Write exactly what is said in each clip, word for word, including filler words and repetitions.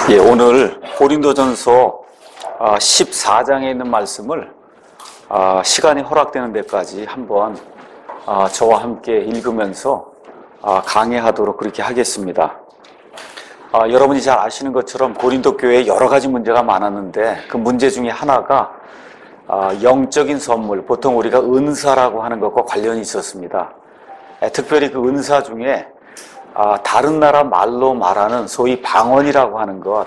예, 오늘 고린도전서 십사 장에 있는 말씀을 시간이 허락되는 데까지 한번 저와 함께 읽으면서 강해하도록 그렇게 하겠습니다. 여러분이 잘 아시는 것처럼 고린도 교회에 여러 가지 문제가 많았는데 그 문제 중에 하나가 영적인 선물, 보통 우리가 은사라고 하는 것과 관련이 있었습니다. 특별히 그 은사 중에 다른 나라 말로 말하는 소위 방언이라고 하는 것,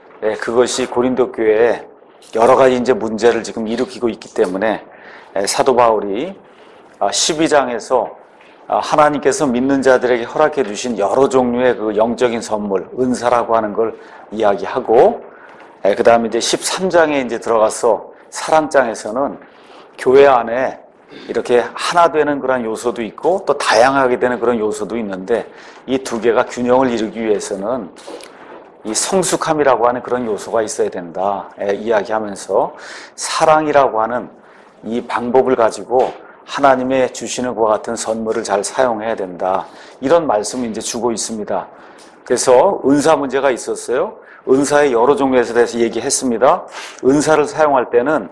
그것이 고린도 교회에 여러 가지 이제 문제를 지금 일으키고 있기 때문에 사도 바울이 십이 장에서 하나님께서 믿는 자들에게 허락해 주신 여러 종류의 그 영적인 선물, 은사라고 하는 걸 이야기하고, 그 다음에 이제 십삼 장에 이제 들어가서 사랑장에서는 교회 안에 이렇게 하나 되는 그런 요소도 있고 또 다양하게 되는 그런 요소도 있는데 이 두 개가 균형을 이루기 위해서는 이 성숙함이라고 하는 그런 요소가 있어야 된다 이야기하면서 사랑이라고 하는 이 방법을 가지고 하나님의 주시는 것과 같은 선물을 잘 사용해야 된다, 이런 말씀을 이제 주고 있습니다. 그래서 은사 문제가 있었어요. 은사의 여러 종류에 대해서 얘기했습니다. 은사를 사용할 때는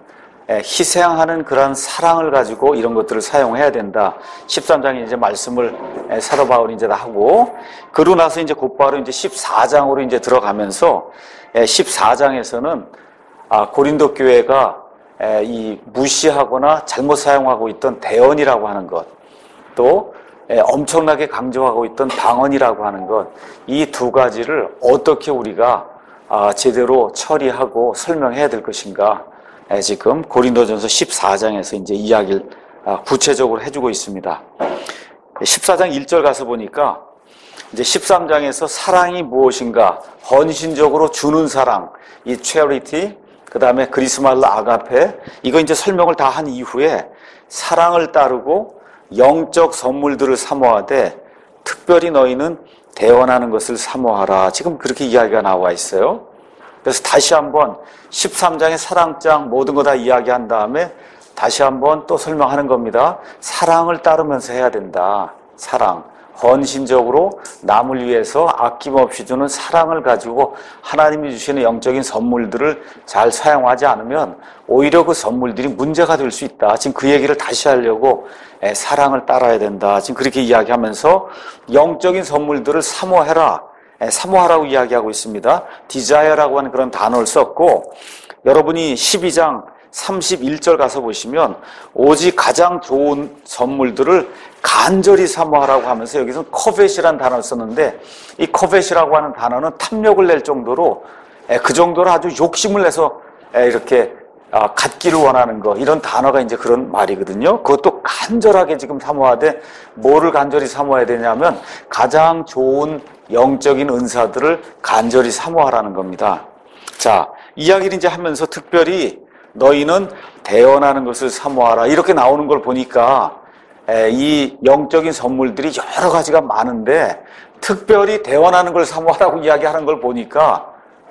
희생하는 그런 사랑을 가지고 이런 것들을 사용해야 된다. 십삼 장에 이제 말씀을 사도 바울이 이제 다 하고, 그러고 나서 이제 곧바로 이제 십사 장으로 이제 들어가면서 십사 장에서는 고린도 교회가 이 무시하거나 잘못 사용하고 있던 대언이라고 하는 것, 또 엄청나게 강조하고 있던 방언이라고 하는 것, 이 두 가지를 어떻게 우리가 제대로 처리하고 설명해야 될 것인가, 지금 고린도전서 십사 장에서 이제 이야기를 구체적으로 해주고 있습니다. 십사 장 일 절 가서 보니까 이제 십삼 장에서 사랑이 무엇인가, 헌신적으로 주는 사랑, 이 charity, 그 다음에 그리스 말로 아가페, 이거 이제 설명을 다 한 이후에 사랑을 따르고 영적 선물들을 사모하되 특별히 너희는 대언하는 것을 사모하라, 지금 그렇게 이야기가 나와 있어요. 그래서 다시 한번 십삼 장의 사랑장 모든 거 다 이야기한 다음에 다시 한번 또 설명하는 겁니다. 사랑을 따르면서 해야 된다. 사랑, 헌신적으로 남을 위해서 아낌없이 주는 사랑을 가지고 하나님이 주시는 영적인 선물들을 잘 사용하지 않으면 오히려 그 선물들이 문제가 될 수 있다. 지금 그 얘기를 다시 하려고 사랑을 따라야 된다, 지금 그렇게 이야기하면서 영적인 선물들을 사모해라, 사모하라고 이야기하고 있습니다. desire라고 하는 그런 단어를 썼고, 여러분이 십이 장 삼십일 절 가서 보시면 오직 가장 좋은 선물들을 간절히 사모하라고 하면서 여기서 covet이라는 단어를 썼는데, 이 covet이라고 하는 단어는 탐욕을 낼 정도로, 그 정도로 아주 욕심을 내서 이렇게 갖기를 원하는 거, 이런 단어가 이제 그런 말이거든요. 그것도 간절하게 지금 사모하되, 뭐를 간절히 사모해야 되냐면 가장 좋은 영적인 은사들을 간절히 사모하라는 겁니다. 자, 이야기를 이제 하면서 특별히 너희는 대언하는 것을 사모하라, 이렇게 나오는 걸 보니까 이 영적인 선물들이 여러 가지가 많은데 특별히 대언하는 걸 사모하라고 이야기하는 걸 보니까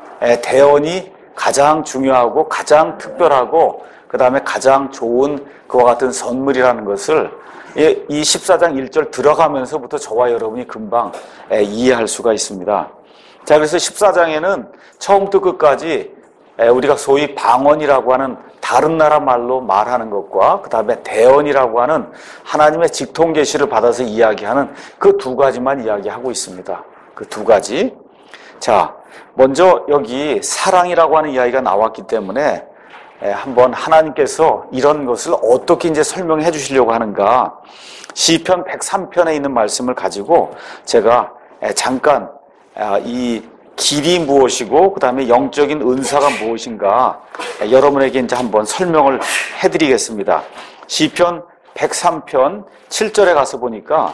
대언이 가장 중요하고 가장 특별하고 그 다음에 가장 좋은 그와 같은 선물이라는 것을 이 십사 장 일 절 들어가면서부터 저와 여러분이 금방 이해할 수가 있습니다. 자, 그래서 십사 장에는 처음부터 끝까지 우리가 소위 방언이라고 하는 다른 나라 말로 말하는 것과 그 다음에 대언이라고 하는 하나님의 직통 계시를 받아서 이야기하는 그 두 가지만 이야기하고 있습니다. 그 두 가지. 자, 먼저 여기 사랑이라고 하는 이야기가 나왔기 때문에 한번 하나님께서 이런 것을 어떻게 이제 설명해 주시려고 하는가, 시편 백삼 편에 있는 말씀을 가지고 제가 잠깐 이 길이 무엇이고 그 다음에 영적인 은사가 무엇인가 여러분에게 이제 한번 설명을 해드리겠습니다. 시편 백삼 편 칠 절에 가서 보니까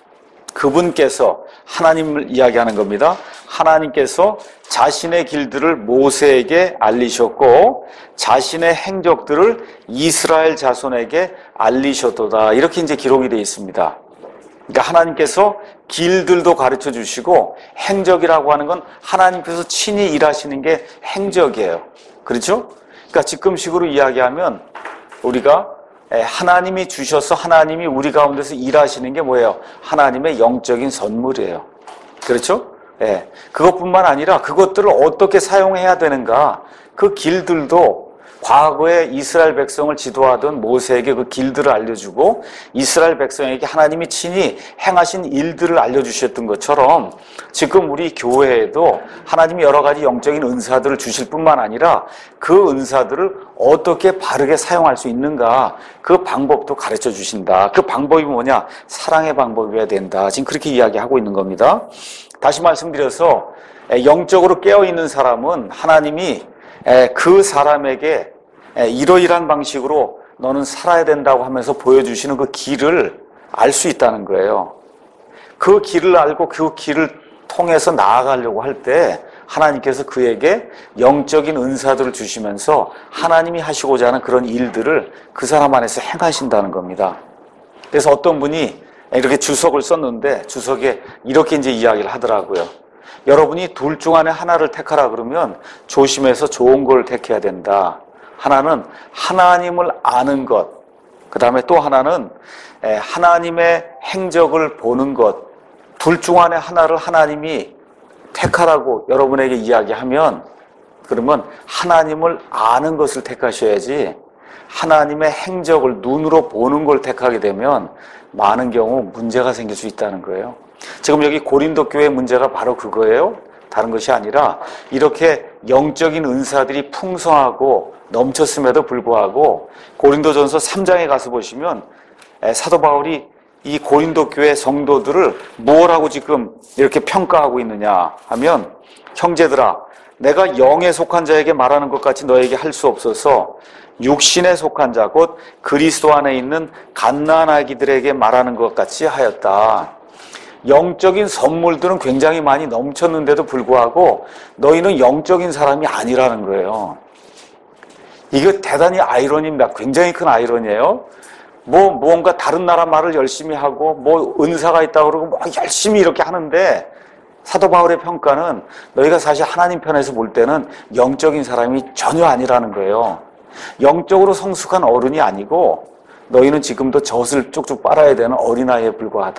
그분께서, 하나님을 이야기하는 겁니다. 하나님께서 자신의 길들을 모세에게 알리셨고 자신의 행적들을 이스라엘 자손에게 알리셨도다, 이렇게 이제 기록이 되어 있습니다. 그러니까 하나님께서 길들도 가르쳐 주시고 행적이라고 하는 건 하나님께서 친히 일하시는 게 행적이에요. 그렇죠? 그러니까 지금식으로 이야기하면 우리가 하나님이 주셔서 하나님이 우리 가운데서 일하시는 게 뭐예요? 하나님의 영적인 선물이에요. 그렇죠? 예, 그것뿐만 아니라 그것들을 어떻게 사용해야 되는가, 그 길들도 과거에 이스라엘 백성을 지도하던 모세에게 그 길들을 알려주고 이스라엘 백성에게 하나님이 친히 행하신 일들을 알려주셨던 것처럼 지금 우리 교회에도 하나님이 여러 가지 영적인 은사들을 주실 뿐만 아니라 그 은사들을 어떻게 바르게 사용할 수 있는가, 그 방법도 가르쳐 주신다. 그 방법이 뭐냐? 사랑의 방법이어야 된다. 지금 그렇게 이야기하고 있는 겁니다. 다시 말씀드려서 영적으로 깨어있는 사람은 하나님이 그 사람에게 이러이러한 방식으로 너는 살아야 된다고 하면서 보여주시는 그 길을 알 수 있다는 거예요. 그 길을 알고 그 길을 통해서 나아가려고 할 때 하나님께서 그에게 영적인 은사들을 주시면서 하나님이 하시고자 하는 그런 일들을 그 사람 안에서 행하신다는 겁니다. 그래서 어떤 분이 이렇게 주석을 썼는데 주석에 이렇게 이제 이야기를 하더라고요. 여러분이 둘 중 안에 하나를 택하라 그러면 조심해서 좋은 걸 택해야 된다. 하나는 하나님을 아는 것, 그 다음에 또 하나는 하나님의 행적을 보는 것. 둘 중 안에 하나를 하나님이 택하라고 여러분에게 이야기하면 그러면 하나님을 아는 것을 택하셔야지 하나님의 행적을 눈으로 보는 걸 택하게 되면 많은 경우 문제가 생길 수 있다는 거예요. 지금 여기 고린도 교회 문제가 바로 그거예요. 다른 것이 아니라 이렇게 영적인 은사들이 풍성하고 넘쳤음에도 불구하고 고린도전서 삼 장에 가서 보시면 사도 바울이 이 고린도 교회 성도들을 뭐라고 지금 이렇게 평가하고 있느냐 하면, 형제들아, 내가 영에 속한 자에게 말하는 것 같이 너에게 할 수 없어서 육신에 속한 자 곧 그리스도 안에 있는 갓난아기들에게 말하는 것 같이 하였다. 영적인 선물들은 굉장히 많이 넘쳤는데도 불구하고 너희는 영적인 사람이 아니라는 거예요. 이거 대단히 아이러니입니다. 굉장히 큰 아이러니예요. 뭐 무언가 다른 나라 말을 열심히 하고 뭐 은사가 있다고 그러고 뭐 열심히 이렇게 하는데 사도 바울의 평가는 너희가 사실 하나님 편에서 볼 때는 영적인 사람이 전혀 아니라는 거예요. 영적으로 성숙한 어른이 아니고 너희는 지금도 젖을 쭉쭉 빨아야 되는 어린아이에 불과하다.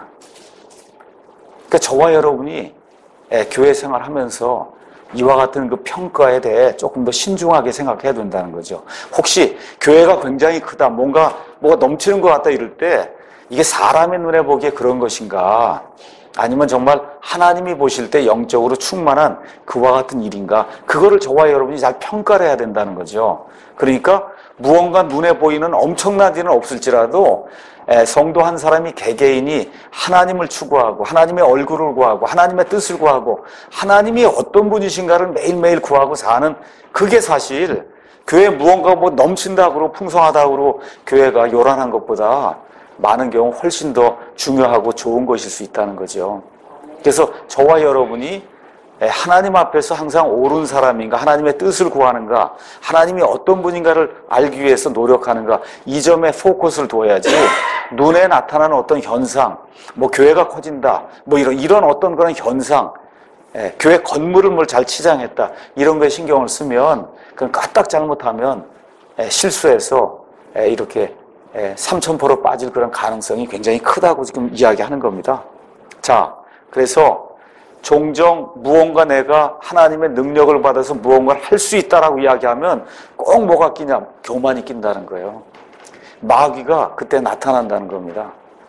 그러니까 저와 여러분이 교회 생활하면서 이와 같은 그 평가에 대해 조금 더 신중하게 생각해야 된다는 거죠. 혹시 교회가 굉장히 크다, 뭔가 뭐가 넘치는 것 같다 이럴 때 이게 사람의 눈에 보기에 그런 것인가, 아니면 정말 하나님이 보실 때 영적으로 충만한 그와 같은 일인가, 그거를 저와 여러분이 잘 평가를 해야 된다는 거죠. 그러니까 무언가 눈에 보이는 엄청난 일은 없을지라도 성도 한 사람이 개개인이 하나님을 추구하고 하나님의 얼굴을 구하고 하나님의 뜻을 구하고 하나님이 어떤 분이신가를 매일매일 구하고 사는, 그게 사실 교회 무언가 뭐 넘친다고 풍성하다고 교회가 요란한 것보다 많은 경우 훨씬 더 중요하고 좋은 것일 수 있다는 거죠. 그래서 저와 여러분이 하나님 앞에서 항상 옳은 사람인가, 하나님의 뜻을 구하는가, 하나님이 어떤 분인가를 알기 위해서 노력하는가, 이 점에 포커스를 둬야지 눈에 나타나는 어떤 현상, 뭐 교회가 커진다, 뭐 이런 이런 어떤 그런 현상, 예, 교회 건물을 뭘 잘 치장했다, 이런 거에 신경을 쓰면 그건 까딱 잘못하면 예, 실수해서 예, 이렇게 예, 삼천포로 빠질 그런 가능성이 굉장히 크다고 지금 이야기하는 겁니다. 자, 그래서 종종 무언가 내가 하나님의 능력을 받아서 무언가를 할 수 있다라고 이야기하면 꼭 뭐가 끼냐? 교만이 낀다는 거예요. 마귀가 그때 나타난다는 겁니다.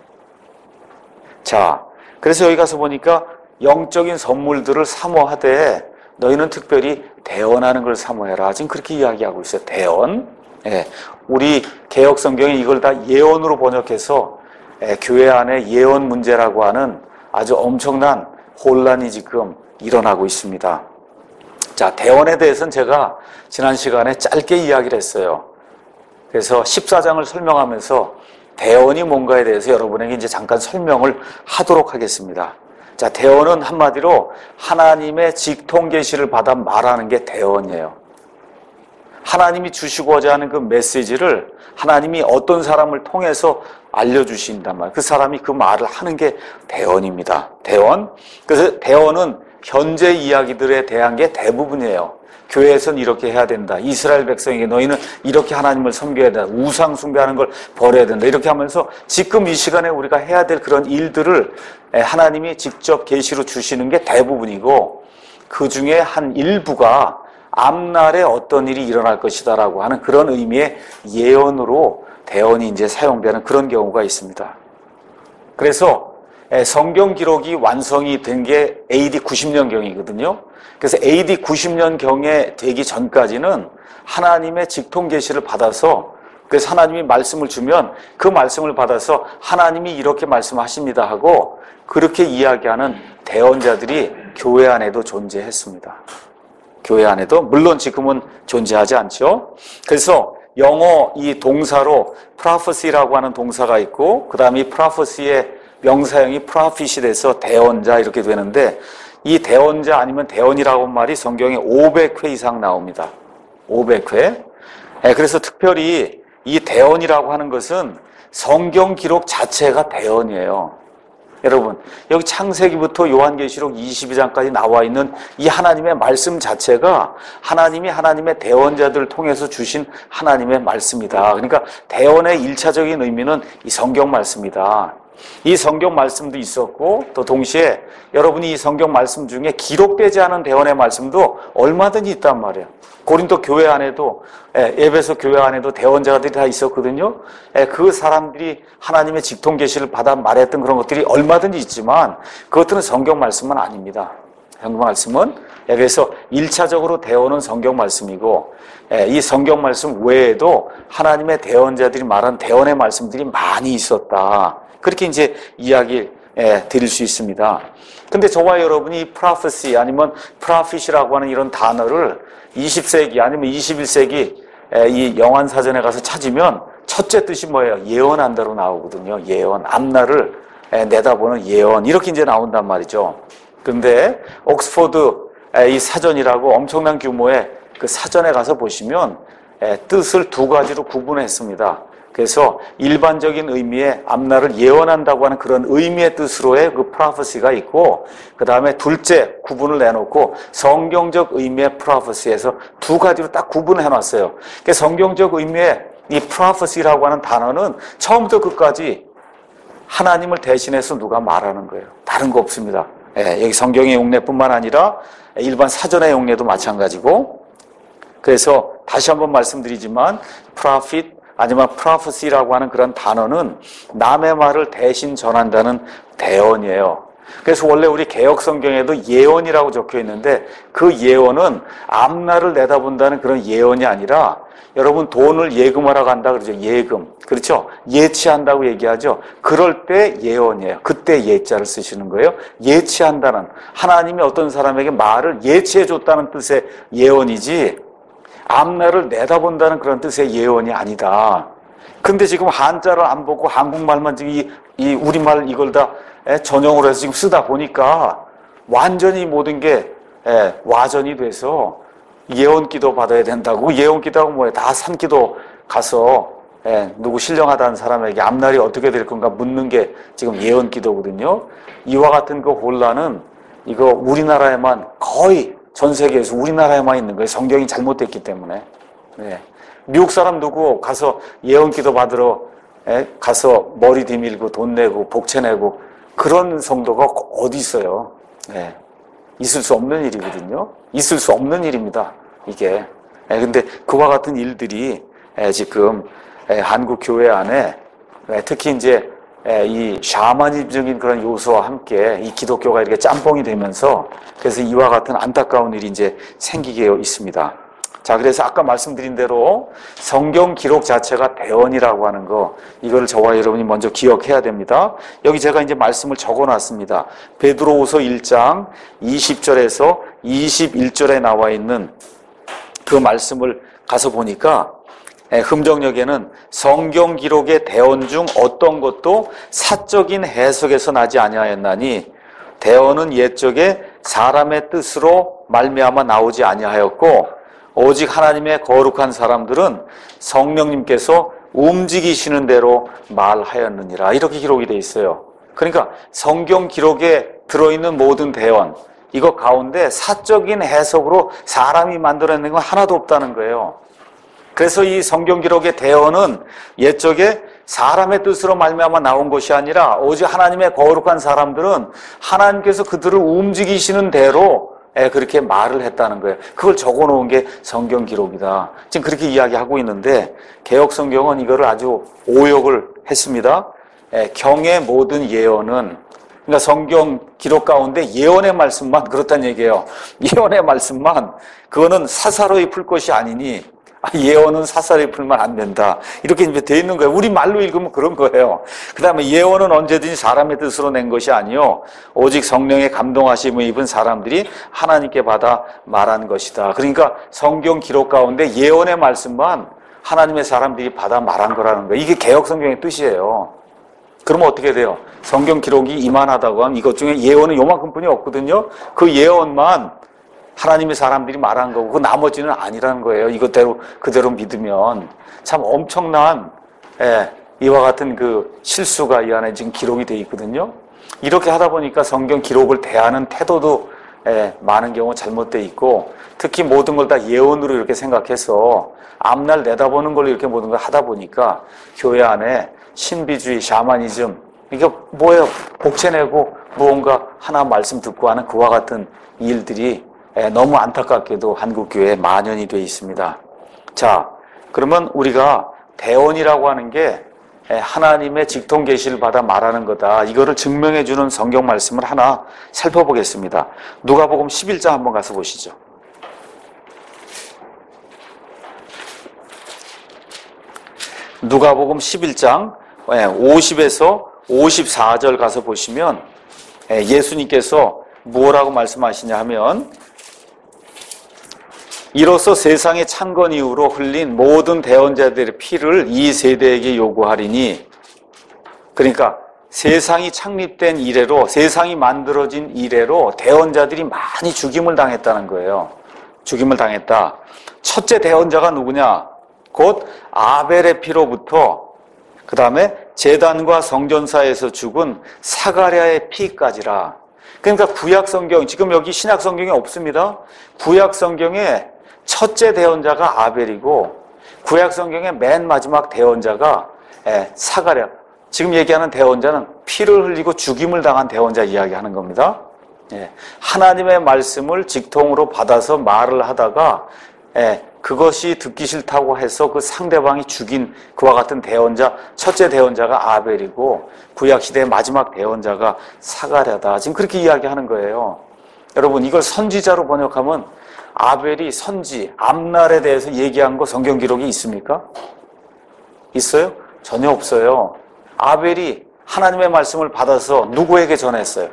자, 그래서 여기 가서 보니까 영적인 선물들을 사모하되 너희는 특별히 대언하는 걸 사모해라. 지금 그렇게 이야기하고 있어요. 대언. 예, 우리 개역 성경이 이걸 다 예언으로 번역해서 예, 교회 안에 예언 문제라고 하는 아주 엄청난 혼란이 지금 일어나고 있습니다. 자, 대언에 대해서는 제가 지난 시간에 짧게 이야기를 했어요. 그래서 십사 장을 설명하면서 대언이 뭔가에 대해서 여러분에게 이제 잠깐 설명을 하도록 하겠습니다. 자, 대언은 한마디로 하나님의 직통 계시를 받아 말하는 게 대언이에요. 하나님이 주시고자 하는 그 메시지를 하나님이 어떤 사람을 통해서 알려주신단 말이에요. 그 사람이 그 말을 하는 게 대언입니다. 대언. 그래서 대언은 현재 이야기들에 대한 게 대부분이에요. 교회에서는 이렇게 해야 된다. 이스라엘 백성에게 너희는 이렇게 하나님을 섬겨야 된다. 우상 숭배하는 걸 버려야 된다. 이렇게 하면서 지금 이 시간에 우리가 해야 될 그런 일들을 하나님이 직접 계시로 주시는 게 대부분이고, 그 중에 한 일부가 앞날에 어떤 일이 일어날 것이다라고 하는 그런 의미의 예언으로 대언이 이제 사용되는 그런 경우가 있습니다. 그래서 성경 기록이 완성이 된 게 에이디 구십 년경이거든요. 그래서 에이디 구십 년경에 되기 전까지는 하나님의 직통 계시를 받아서, 그래서 하나님이 말씀을 주면 그 말씀을 받아서 하나님이 이렇게 말씀하십니다 하고 그렇게 이야기하는 대언자들이 교회 안에도 존재했습니다. 교회 안에도 물론 지금은 존재하지 않죠. 그래서 영어 이 동사로 prophecy라고 하는 동사가 있고, 그 다음에 이 prophecy의 명사형이 prophet이 돼서 대언자 이렇게 되는데, 이 대언자 아니면 대언이라고 하는 말이 성경에 오백 회 이상 나옵니다. 오백 회. 그래서 특별히 이 대언이라고 하는 것은 성경 기록 자체가 대언이에요. 여러분, 여기 창세기부터 요한계시록 이십이 장까지 나와 있는 이 하나님의 말씀 자체가 하나님이 하나님의 대언자들을 통해서 주신 하나님의 말씀이다. 그러니까 대언의 일차적인 의미는 이 성경 말씀이다. 이 성경 말씀도 있었고, 또 동시에 여러분이 이 성경 말씀 중에 기록되지 않은 대언의 말씀도 얼마든지 있단 말이에요. 고린도 교회 안에도, 에베소 교회 안에도 대언자들이 다 있었거든요. 그 사람들이 하나님의 직통 계시를 받아 말했던 그런 것들이 얼마든지 있지만 그것들은 성경 말씀은 아닙니다. 성경 말씀은, 그래서 일차적으로 대언은 성경 말씀이고, 이 성경 말씀 외에도 하나님의 대언자들이 말한 대언의 말씀들이 많이 있었다. 그렇게 이제 이야기 드릴 수 있습니다. 근데 저와 여러분이 prophecy 아니면 prophet이라고 하는 이런 단어를 이십 세기 아니면 이십일 세기 이 영안사전에 가서 찾으면 첫째 뜻이 뭐예요? 예언한다로 나오거든요. 예언, 앞날을 내다보는 예언, 이렇게 이제 나온단 말이죠. 근데 옥스포드 이 사전이라고 엄청난 규모의 그 사전에 가서 보시면 뜻을 두 가지로 구분했습니다. 그래서 일반적인 의미의 앞날을 예언한다고 하는 그런 의미의 뜻으로의 그 prophecy가 있고, 그 다음에 둘째 구분을 내놓고 성경적 의미의 prophecy에서 두 가지로 딱 구분해 놨어요. 그러니까 성경적 의미의 이 prophecy라고 하는 단어는 처음부터 끝까지 하나님을 대신해서 누가 말하는 거예요. 다른 거 없습니다. 예, 여기 성경의 용례뿐만 아니라 일반 사전의 용례도 마찬가지고, 그래서 다시 한번 말씀드리지만 prophet 아니면 prophecy라고 하는 그런 단어는 남의 말을 대신 전한다는 대언이에요. 그래서 원래 우리 개역 성경에도 예언이라고 적혀 있는데, 그 예언은 앞날을 내다본다는 그런 예언이 아니라, 여러분 돈을 예금하러 간다 그러죠. 예금. 그렇죠? 예치한다고 얘기하죠. 그럴 때 예언이에요. 그때 예자를 쓰시는 거예요. 예치한다는, 하나님이 어떤 사람에게 말을 예치해 줬다는 뜻의 예언이지 앞날을 내다본다는 그런 뜻의 예언이 아니다. 근데 지금 한자를 안 보고 한국말만 지금 이, 이 우리말 이걸 다 전용으로 해서 지금 쓰다 보니까 완전히 모든 게 와전이 돼서 예언기도 받아야 된다고. 예언기도하고 뭐예요? 다 산기도 가서 누구 신령하다는 사람에게 앞날이 어떻게 될 건가 묻는 게 지금 예언기도거든요. 이와 같은 그 혼란은 이거 우리나라에만, 거의 전 세계에서 우리나라에만 있는 거예요. 성경이 잘못됐기 때문에. 네. 미국 사람 누구 가서 예언기도 받으러 에? 가서 머리 디밀고 돈 내고 복채 내고 그런 성도가 어디 있어요. 네. 있을 수 없는 일이거든요. 있을 수 없는 일입니다. 이게. 에, 근데 그와 같은 일들이 에, 지금 에, 한국 교회 안에 에, 특히 이제 에, 이 샤머니즘적인 그런 요소와 함께 이 기독교가 이렇게 짬뽕이 되면서, 그래서 이와 같은 안타까운 일이 이제 생기게 있습니다. 자, 그래서 아까 말씀드린 대로 성경 기록 자체가 대언이라고 하는 거, 이거를 저와 여러분이 먼저 기억해야 됩니다. 여기 제가 이제 말씀을 적어 놨습니다. 베드로후서 일 장 이십 절에서 이십일 절에 나와 있는 그 말씀을 가서 보니까, 흠정역에는 성경 기록의 대언 중 어떤 것도 사적인 해석에서 나지 아니하였나니 대언은 옛적에 사람의 뜻으로 말미암아 나오지 아니하였고 오직 하나님의 거룩한 사람들은 성령님께서 움직이시는 대로 말하였느니라. 이렇게 기록이 되어 있어요. 그러니까 성경 기록에 들어있는 모든 대언, 이거 가운데 사적인 해석으로 사람이 만들어낸 건 하나도 없다는 거예요. 그래서 이 성경 기록의 대언은 옛적에 사람의 뜻으로 말미암아 나온 것이 아니라 오직 하나님의 거룩한 사람들은 하나님께서 그들을 움직이시는 대로 그렇게 말을 했다는 거예요. 그걸 적어놓은 게 성경 기록이다. 지금 그렇게 이야기하고 있는데 개역 성경은 이거를 아주 오역을 했습니다. 경의 모든 예언은, 그러니까 성경 기록 가운데 예언의 말씀만 그렇다는 얘기예요. 예언의 말씀만, 그거는 사사로이 풀 것이 아니니 예언은 사사로이 풀면 안 된다. 이렇게 이제 돼 있는 거예요. 우리 말로 읽으면 그런 거예요. 그 다음에 예언은 언제든지 사람의 뜻으로 낸 것이 아니요 오직 성령의 감동하심을 입은 사람들이 하나님께 받아 말한 것이다. 그러니까 성경 기록 가운데 예언의 말씀만 하나님의 사람들이 받아 말한 거라는 거예요. 이게 개역 성경의 뜻이에요. 그러면 어떻게 돼요? 성경 기록이 이만하다고 하면 이것 중에 예언은 요만큼뿐이 없거든요. 그 예언만 하나님의 사람들이 말한 거고 그 나머지는 아니라는 거예요. 이것대로 그대로 믿으면 참 엄청난 예, 이와 같은 그 실수가 이 안에 지금 기록이 돼 있거든요. 이렇게 하다 보니까 성경 기록을 대하는 태도도 예, 많은 경우 잘못돼 있고 특히 모든 걸 다 예언으로 이렇게 생각해서 앞날 내다보는 걸로 이렇게 모든 걸 하다 보니까 교회 안에 신비주의, 샤머니즘 이게 뭐예요? 복채내고 무언가 하나 말씀 듣고 하는 그와 같은 일들이 너무 안타깝게도 한국교회에 만연이 되어 있습니다. 자, 그러면 우리가 대언이라고 하는 게 하나님의 직통 계시를 받아 말하는 거다. 이거를 증명해 주는 성경 말씀을 하나 살펴보겠습니다. 누가복음 십일 장 한번 가서 보시죠. 누가복음 십일 장 오십에서 오십사 절 가서 보시면 예수님께서 뭐라고 말씀하시냐 하면 이로써 세상의 창건 이후로 흘린 모든 대언자들의 피를 이 세대에게 요구하리니, 그러니까 세상이 창립된 이래로, 세상이 만들어진 이래로 대언자들이 많이 죽임을 당했다는 거예요. 죽임을 당했다. 첫째 대언자가 누구냐? 곧 아벨의 피로부터 그 다음에 제단과 성전사에서 죽은 사가랴의 피까지라. 그러니까 구약 성경, 지금 여기 신약 성경에 없습니다. 구약 성경에 첫째 대언자가 아벨이고 구약 성경의 맨 마지막 대언자가 사가랴. 지금 얘기하는 대언자는 피를 흘리고 죽임을 당한 대언자 이야기하는 겁니다. 하나님의 말씀을 직통으로 받아서 말을 하다가 그것이 듣기 싫다고 해서 그 상대방이 죽인 그와 같은 대언자, 첫째 대언자가 아벨이고 구약시대의 마지막 대언자가 사가랴다. 지금 그렇게 이야기하는 거예요. 여러분, 이걸 선지자로 번역하면 아벨이 선지, 앞날에 대해서 얘기한 거 성경 기록이 있습니까? 있어요? 전혀 없어요. 아벨이 하나님의 말씀을 받아서 누구에게 전했어요?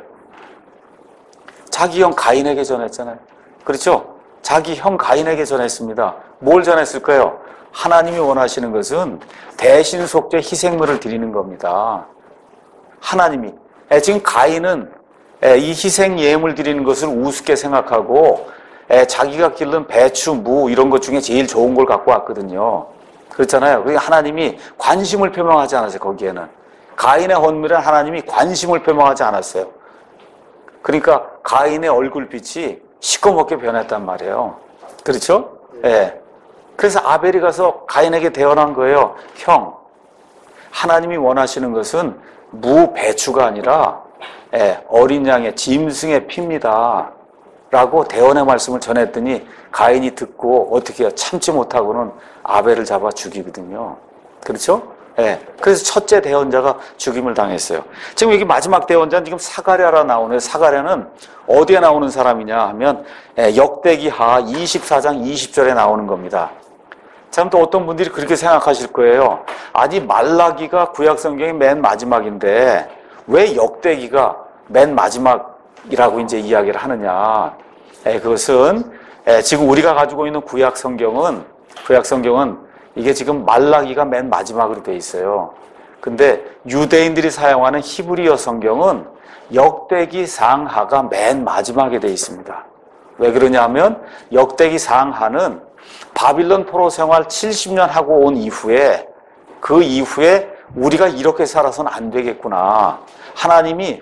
자기 형 가인에게 전했잖아요. 그렇죠? 자기 형 가인에게 전했습니다. 뭘 전했을까요? 하나님이 원하시는 것은 대신 속죄 희생물을 드리는 겁니다. 하나님이. 지금 가인은 이 희생 예물 드리는 것을 우습게 생각하고 자기가 기른 배추, 무 이런 것 중에 제일 좋은 걸 갖고 왔거든요. 그렇잖아요. 그러니까 하나님이 관심을 표명하지 않았어요. 거기에는 가인의 헌물에 하나님이 관심을 표명하지 않았어요. 그러니까 가인의 얼굴빛이 시꺼멓게 변했단 말이에요. 그렇죠? 예. 네. 그래서 아벨이 가서 가인에게 대언한 거예요. 형, 하나님이 원하시는 것은 무, 배추가 아니라 예, 어린 양의 짐승의 피입니다. 라고 대언의 말씀을 전했더니 가인이 듣고 어떻게 해요? 참지 못하고는 아벨을 잡아 죽이거든요. 그렇죠? 예. 그래서 첫째 대언자가 죽임을 당했어요. 지금 여기 마지막 대언자는 지금 사가랴라 나오네요. 사가랴는 어디에 나오는 사람이냐 하면 예, 역대기하 이십사 장 이십 절에 나오는 겁니다. 참 또 어떤 분들이 그렇게 생각하실 거예요. 아니 말라기가 구약 성경의 맨 마지막인데 왜 역대기가 맨 마지막이라고 이제 이야기를 하느냐? 예, 그것은 예, 지금 우리가 가지고 있는 구약 성경은 구약 성경은 이게 지금 말라기가 맨 마지막으로 돼 있어요. 근데 유대인들이 사용하는 히브리어 성경은 역대기 상하가 맨 마지막에 돼 있습니다. 왜 그러냐 하면 역대기 상하는 바빌론 포로 생활 칠십 년 하고 온 이후에 그 이후에 우리가 이렇게 살아서는 안 되겠구나. 하나님이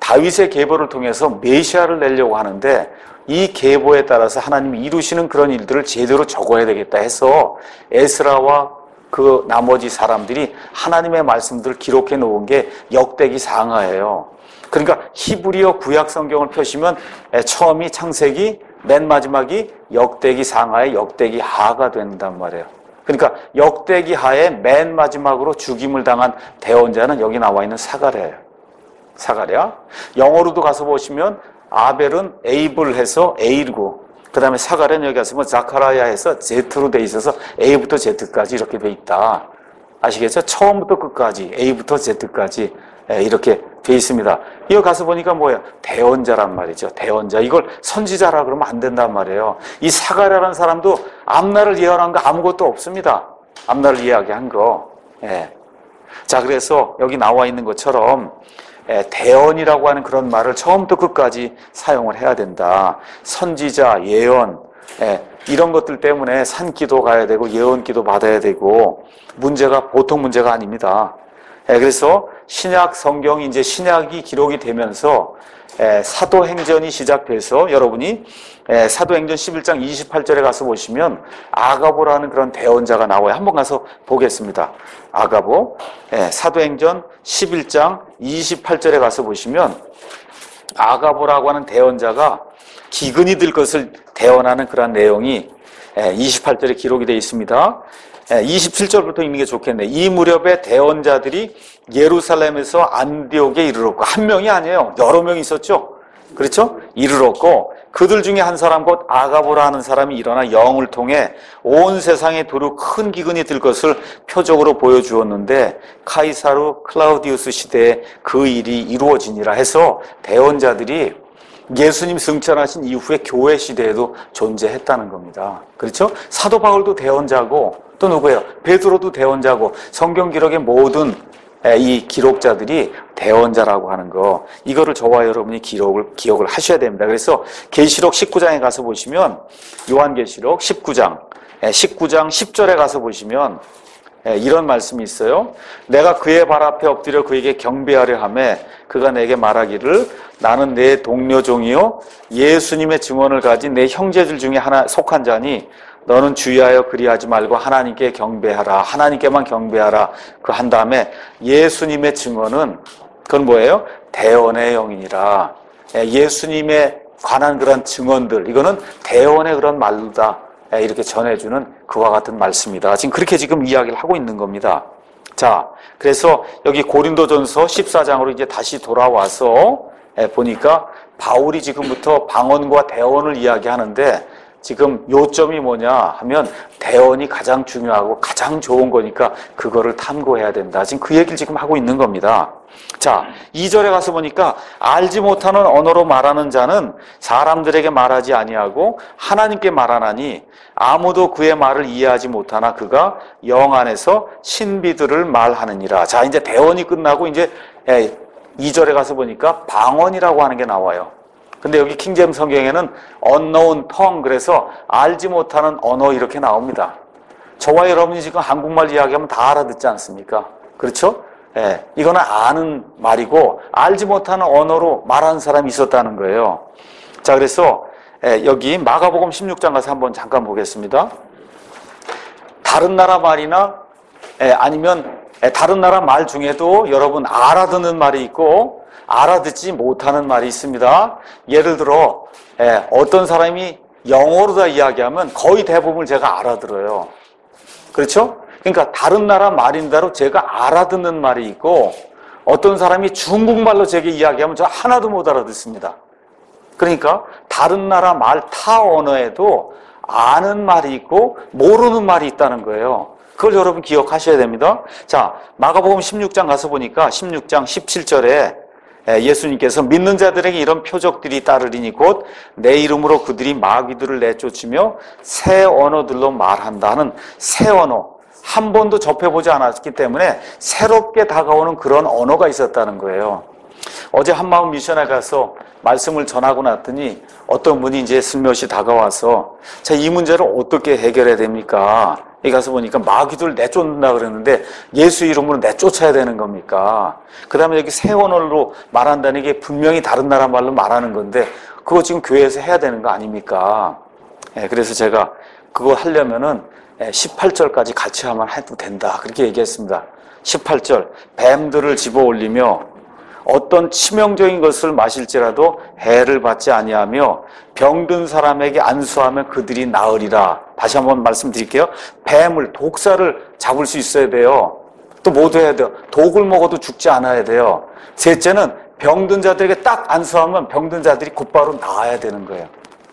다윗의 계보를 통해서 메시아를 내려고 하는데 이 계보에 따라서 하나님이 이루시는 그런 일들을 제대로 적어야 되겠다 해서 에스라와 그 나머지 사람들이 하나님의 말씀들을 기록해 놓은 게 역대기 상하예요. 그러니까 히브리어 구약 성경을 펴시면 처음이 창세기, 맨 마지막이 역대기 상하의 역대기 하가 된단 말이에요. 그러니까 역대기 하의 맨 마지막으로 죽임을 당한 대원자는 여기 나와 있는 사가랴예요. 사가랴. 영어로도 가서 보시면 아벨은 에이블 해서 에일고, 그 다음에 사가랴는 여기 가서 뭐 자카라야 해서 제트로 돼 있어서 A부터 Z까지 이렇게 돼 있다. 아시겠죠? 처음부터 끝까지 A부터 Z까지 이렇게 돼 있습니다. 이거 가서 보니까 뭐예요? 대언자란 말이죠. 대언자. 이걸 선지자라 그러면 안 된단 말이에요. 이 사가랴라는 사람도 앞날을 예언한 거 아무것도 없습니다. 앞날을 이야기한 거. 예. 자, 그래서 여기 나와 있는 것처럼 대언이라고 하는 그런 말을 처음부터 끝까지 사용을 해야 된다. 선지자, 예언, 이런 것들 때문에 산기도 가야 되고 예언기도 받아야 되고 문제가 보통 문제가 아닙니다. 그래서 신약 성경이 이제 신약이 기록이 되면서 사도행전이 시작돼서 여러분이 사도행전 십일 장 이십팔 절에 가서 보시면 아가보라는 그런 대언자가 나와요. 한번 가서 보겠습니다. 아가보. 사도행전 십일 장 이십팔 절에 가서 보시면 아가보라고 하는 대언자가 기근이 들 것을 대언하는 그런 내용이 이십팔 절에 기록이 되어 있습니다. 이십칠 절부터 읽는 게 좋겠네. 이 무렵에 대언자들이 예루살렘에서 안디옥에 이르렀고, 한 명이 아니에요. 여러 명이 있었죠. 그렇죠? 이르렀고, 그들 중에 한 사람 곧 아가보라 하는 사람이 일어나 영을 통해 온 세상에 두루 큰 기근이 들 것을 표적으로 보여주었는데 카이사르 클라우디우스 시대에 그 일이 이루어지니라 해서 대언자들이 예수님 승천하신 이후에 교회 시대에도 존재했다는 겁니다. 그렇죠? 사도 바울도 대언자고 또 누구예요? 베드로도 대언자고 성경 기록의 모든 이 기록자들이 대언자라고 하는 거, 이거를 저와 여러분이 기록을 기억을 하셔야 됩니다. 그래서 계시록 십구 장에 가서 보시면 요한계시록 십구 장 십구 장 십 절에 가서 보시면 이런 말씀이 있어요. 내가 그의 발 앞에 엎드려 그에게 경배하려 하매 그가 내게 말하기를 나는 내 동료 종이요 예수님의 증언을 가진 내 형제들 중에 하나 속한 자니 너는 주의하여 그리하지 말고 하나님께 경배하라. 하나님께만 경배하라. 그 한 다음에 예수님의 증언은 그건 뭐예요? 대언의 영이니라. 예수님에 관한 그런 증언들, 이거는 대언의 그런 말로다. 이렇게 전해주는 그와 같은 말씀이다. 지금 그렇게 지금 이야기를 하고 있는 겁니다. 자, 그래서 여기 고린도전서 십사 장으로 이제 다시 돌아와서 보니까 바울이 지금부터 방언과 대언을 이야기하는데 지금 요점이 뭐냐 하면 대언이 가장 중요하고 가장 좋은 거니까 그거를 탐구해야 된다. 지금 그 얘기를 지금 하고 있는 겁니다. 자, 이 절에 가서 보니까 알지 못하는 언어로 말하는 자는 사람들에게 말하지 아니하고 하나님께 말하나니 아무도 그의 말을 이해하지 못하나 그가 영 안에서 신비들을 말하느니라. 자, 이제 대언이 끝나고 이제 이 절에 가서 보니까 방언이라고 하는 게 나와요. 근데 여기 킹제임 성경에는 unknown tongue, 그래서 알지 못하는 언어 이렇게 나옵니다. 저와 여러분이 지금 한국말 이야기하면 다 알아듣지 않습니까? 그렇죠? 예, 이거는 아는 말이고 알지 못하는 언어로 말하는 사람이 있었다는 거예요. 자, 그래서 예, 여기 마가복음 십육 장 가서 한번 잠깐 보겠습니다. 다른 나라 말이나 예, 아니면 예, 다른 나라 말 중에도 여러분 알아듣는 말이 있고 알아듣지 못하는 말이 있습니다. 예를 들어 예, 어떤 사람이 영어로 다 이야기하면 거의 대부분 제가 알아들어요. 그렇죠? 그러니까 다른 나라 말인대로 제가 알아듣는 말이 있고 어떤 사람이 중국말로 제게 이야기하면 저 하나도 못 알아듣습니다. 그러니까 다른 나라 말 타 언어에도 아는 말이 있고 모르는 말이 있다는 거예요. 그걸 여러분 기억하셔야 됩니다. 자, 마가복음 십육 장 가서 보니까 십육 장 십칠 절에 예수님께서 믿는 자들에게 이런 표적들이 따르리니 곧 내 이름으로 그들이 마귀들을 내쫓으며 새 언어들로 말한다 하는 새 언어, 한 번도 접해보지 않았기 때문에 새롭게 다가오는 그런 언어가 있었다는 거예요. 어제 한마음 미션에 가서 말씀을 전하고 났더니 어떤 분이 이제 슬며시 다가와서 자, 이 문제를 어떻게 해결해야 됩니까? 여기 가서 보니까 마귀들 내쫓는다 그랬는데 예수 이름으로 내쫓아야 되는 겁니까? 그 다음에 여기 새 언어로 말한다는 게 분명히 다른 나라 말로 말하는 건데 그거 지금 교회에서 해야 되는 거 아닙니까? 예, 그래서 제가 그거 하려면은 십팔 절까지 같이 하면 해도 된다. 그렇게 얘기했습니다. 십팔 절. 뱀들을 집어 올리며 어떤 치명적인 것을 마실지라도 해를 받지 아니하며 병든 사람에게 안수하면 그들이 나으리라. 다시 한번 말씀드릴게요. 뱀을, 독사를 잡을 수 있어야 돼요. 또 뭐도 해야 돼요. 독을 먹어도 죽지 않아야 돼요. 셋째는 병든 자들에게 딱 안수하면 병든 자들이 곧바로 나아야 되는 거예요.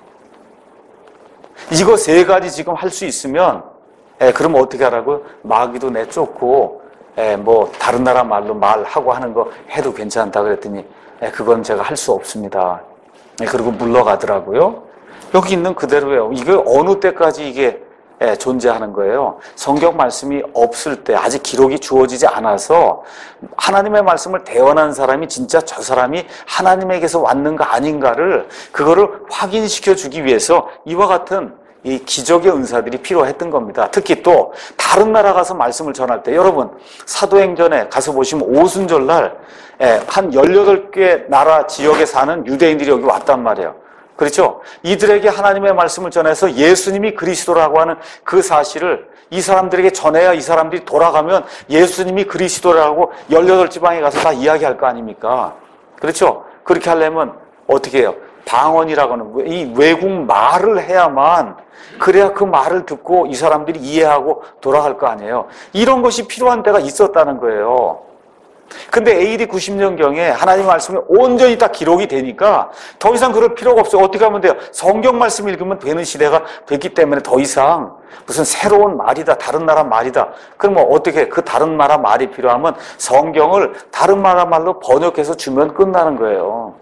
이거 세 가지 지금 할 수 있으면 예, 그러면 어떻게 하라고요? 마귀도 내쫓고 예, 뭐 다른 나라 말로 말하고 하는 거 해도 괜찮다 그랬더니 예, 그건 제가 할 수 없습니다. 예, 그리고 물러가더라고요. 여기 있는 그대로예요. 이게 어느 때까지 이게 예, 존재하는 거예요. 성경 말씀이 없을 때 아직 기록이 주어지지 않아서 하나님의 말씀을 대언한 사람이 진짜 저 사람이 하나님에게서 왔는가 아닌가를 그거를 확인시켜 주기 위해서 이와 같은 이 기적의 은사들이 필요했던 겁니다. 특히 또 다른 나라 가서 말씀을 전할 때 여러분 사도행전에 가서 보시면 오순절날 한 열여덟 개 나라 지역에 사는 유대인들이 여기 왔단 말이에요. 그렇죠? 이들에게 하나님의 말씀을 전해서 예수님이 그리스도라고 하는 그 사실을 이 사람들에게 전해야 이 사람들이 돌아가면 예수님이 그리스도라고 열여덟 지방에 가서 다 이야기할 거 아닙니까? 그렇죠? 그렇게 하려면 어떻게 해요? 방언이라고는 이 외국 말을 해야만 그래야 그 말을 듣고 이 사람들이 이해하고 돌아갈 거 아니에요. 이런 것이 필요한 때가 있었다는 거예요. 근데 에이디 구십 년경에 하나님 말씀이 온전히 다 기록이 되니까 더 이상 그럴 필요가 없어요. 어떻게 하면 돼요? 성경 말씀 읽으면 되는 시대가 됐기 때문에 더 이상 무슨 새로운 말이다, 다른 나라 말이다. 그러면 어떻게 그 다른 나라 말이 필요하면 성경을 다른 나라 말로 번역해서 주면 끝나는 거예요.